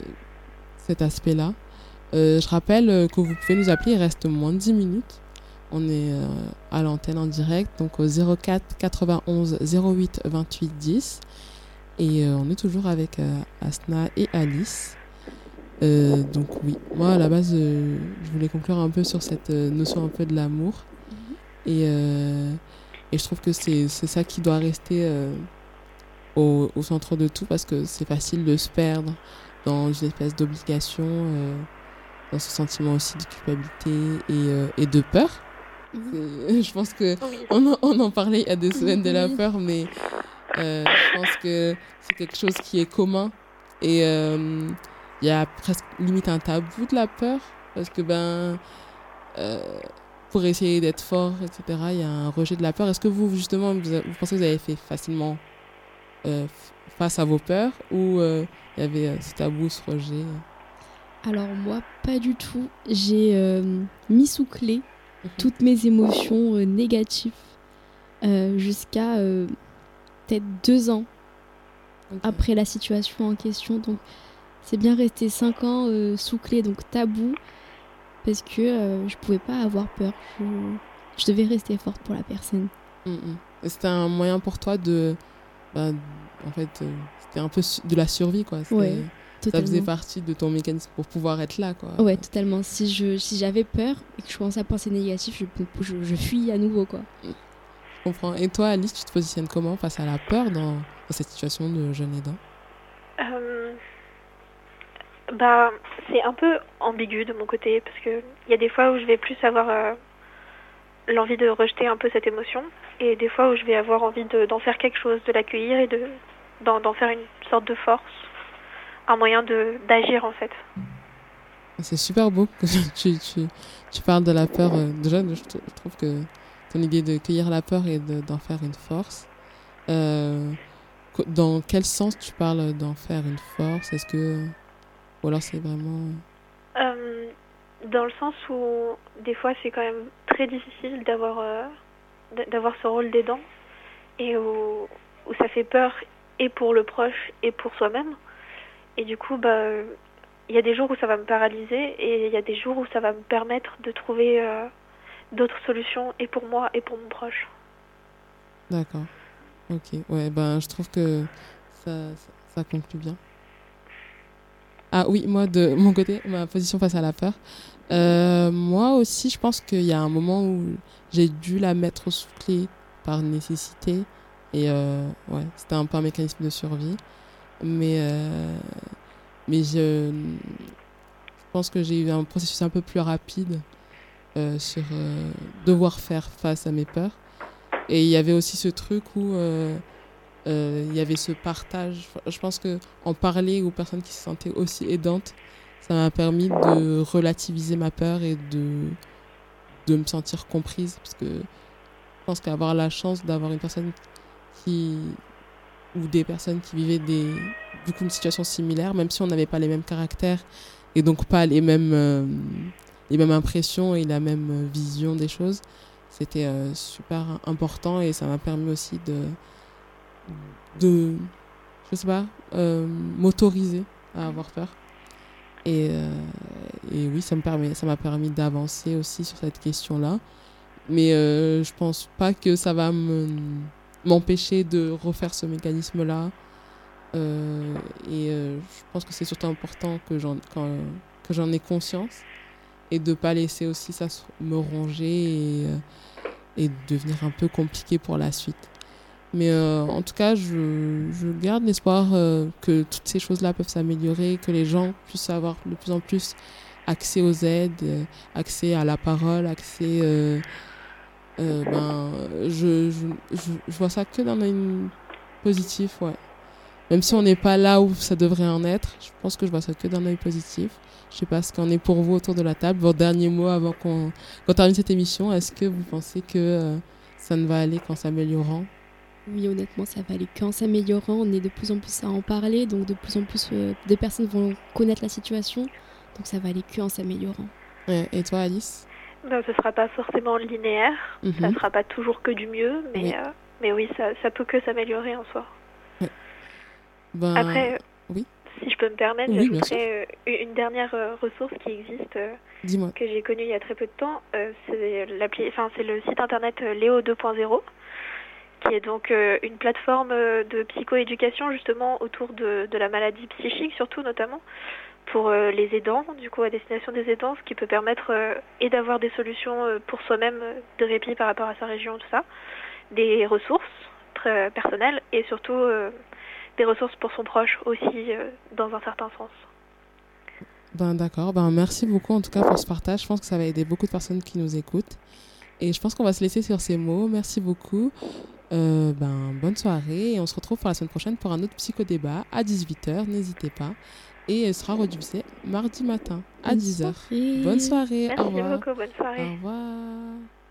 S2: cet aspect-là. Je rappelle que vous pouvez nous appeler, il reste moins de 10 minutes. on est à l'antenne en direct, donc au 04 91 08 28 10. Et on est toujours avec Asna et Alice. Donc oui, moi à la base, je voulais conclure un peu sur cette notion un peu de l'amour. Et je trouve que c'est ça qui doit rester au centre de tout, parce que c'est facile de se perdre dans une espèce d'obligation, dans ce sentiment aussi de culpabilité et de peur. Je pense que on en parlait il y a des semaines de la peur, mais je pense que c'est quelque chose qui est commun, et il y a presque limite un tabou de la peur, parce que pour essayer d'être fort, etc., il y a un rejet de la peur. Est-ce que vous, justement, vous pensez que vous avez fait facilement face à vos peurs, ou il y avait ce tabou, ce rejet?
S3: Alors moi, pas du tout. J'ai mis sous clé toutes mes émotions négatives jusqu'à peut-être 2 ans après la situation en question. Donc c'est bien resté 5 ans sous clé, donc tabou, parce que je pouvais pas avoir peur. Je devais rester forte pour la personne.
S2: C'était un moyen pour toi de... en fait, c'était un peu de la survie, quoi.
S3: Ouais,
S2: ça faisait partie de ton mécanisme pour pouvoir être là, quoi.
S3: Ouais, totalement. Si j'avais peur et que je commençais à penser négatif, je fuis à nouveau, quoi.
S2: Je comprends. Et toi, Alice, tu te positionnes comment face à la peur dans cette situation de jeune aidant?
S4: C'est un peu ambigu de mon côté, parce qu'il y a des fois où je vais plus avoir l'envie de rejeter un peu cette émotion, et des fois où je vais avoir envie d'en faire quelque chose, de l'accueillir et d'en faire une sorte de force, un moyen d'agir en fait.
S2: C'est super beau que tu parles de la peur. Déjà, je trouve que ton idée de cueillir la peur et d'en faire une force, dans quel sens tu parles d'en faire une force? Est-ce que... Ou alors c'est vraiment...
S4: Dans le sens où des fois c'est quand même très difficile d'avoir ce rôle d'aidant, et où ça fait peur et pour le proche et pour soi-même. Et du coup, il y a des jours où ça va me paralyser, et il y a des jours où ça va me permettre de trouver d'autres solutions, et pour moi et pour mon proche.
S2: D'accord. Ok. Ouais, je trouve que ça conclut bien. Ah oui, moi, de mon côté, ma position face à la peur. Moi aussi, je pense qu'il y a un moment où j'ai dû la mettre sous clé par nécessité. Et c'était un peu un mécanisme de survie. Mais je pense que j'ai eu un processus un peu plus rapide sur devoir faire face à mes peurs. Et il y avait aussi ce truc où il y avait ce partage. Je pense qu'en parler aux personnes qui se sentaient aussi aidantes, ça m'a permis de relativiser ma peur et de me sentir comprise. Parce que je pense qu'avoir la chance d'avoir une personne ou des personnes qui vivaient une situation similaire, même si on n'avait pas les mêmes caractères et donc pas les mêmes impressions et la même vision des choses, c'était super important, et ça m'a permis aussi de je sais pas, m'autoriser à avoir peur. Et oui, ça m'a permis d'avancer aussi sur cette question-là. Mais je pense pas que ça va m'empêcher de refaire ce mécanisme-là. Je pense que c'est surtout important que j'en ai conscience, et de pas laisser aussi ça me ronger et devenir un peu compliqué pour la suite. Mais en tout cas, je garde l'espoir que toutes ces choses-là peuvent s'améliorer, que les gens puissent avoir de plus en plus accès aux aides, accès à la parole, accès... je vois ça que d'un œil positif, ouais. Même si on n'est pas là où ça devrait en être, je pense que je vois ça que d'un œil positif. Je sais pas ce qu'en est pour vous autour de la table. Vos derniers mots avant qu'on termine cette émission. Est-ce que vous pensez que ça ne va aller qu'en s'améliorant?
S3: Oui, honnêtement, ça va aller qu'en s'améliorant. On est de plus en plus à en parler, donc de plus en plus de personnes vont connaître la situation. Donc ça va aller qu'en s'améliorant.
S2: Ouais. Et toi, Alice?
S4: Ce sera pas forcément linéaire. Ça sera pas toujours que du mieux, mais oui, ça peut que s'améliorer en soi.
S2: Ouais.
S4: Après,
S2: oui.
S4: Si je peux me permettre,
S2: Oui, bien
S4: j'ajouterais une dernière ressource qui existe,
S2: Dis-moi.
S4: que j'ai connue il y a très peu de temps. C'est le site internet Léo 2.0, qui est donc une plateforme de psychoéducation justement autour de la maladie psychique, surtout notamment pour les aidants, du coup à destination des aidants, ce qui peut permettre et d'avoir des solutions pour soi-même de répit par rapport à sa région, tout ça, des ressources très personnelles et surtout des ressources pour son proche aussi dans un certain sens.
S2: D'accord. Merci beaucoup en tout cas pour ce partage. Je pense que ça va aider beaucoup de personnes qui nous écoutent. Et je pense qu'on va se laisser sur ces mots. Merci beaucoup. Bonne soirée. Et on se retrouve pour la semaine prochaine pour un autre psychodébat à 18h. N'hésitez pas. Et elle sera rediffusée mardi matin à 10h. Bonne soirée.
S4: Merci
S2: au revoir.
S4: beaucoup. Bonne soirée.
S2: Au revoir.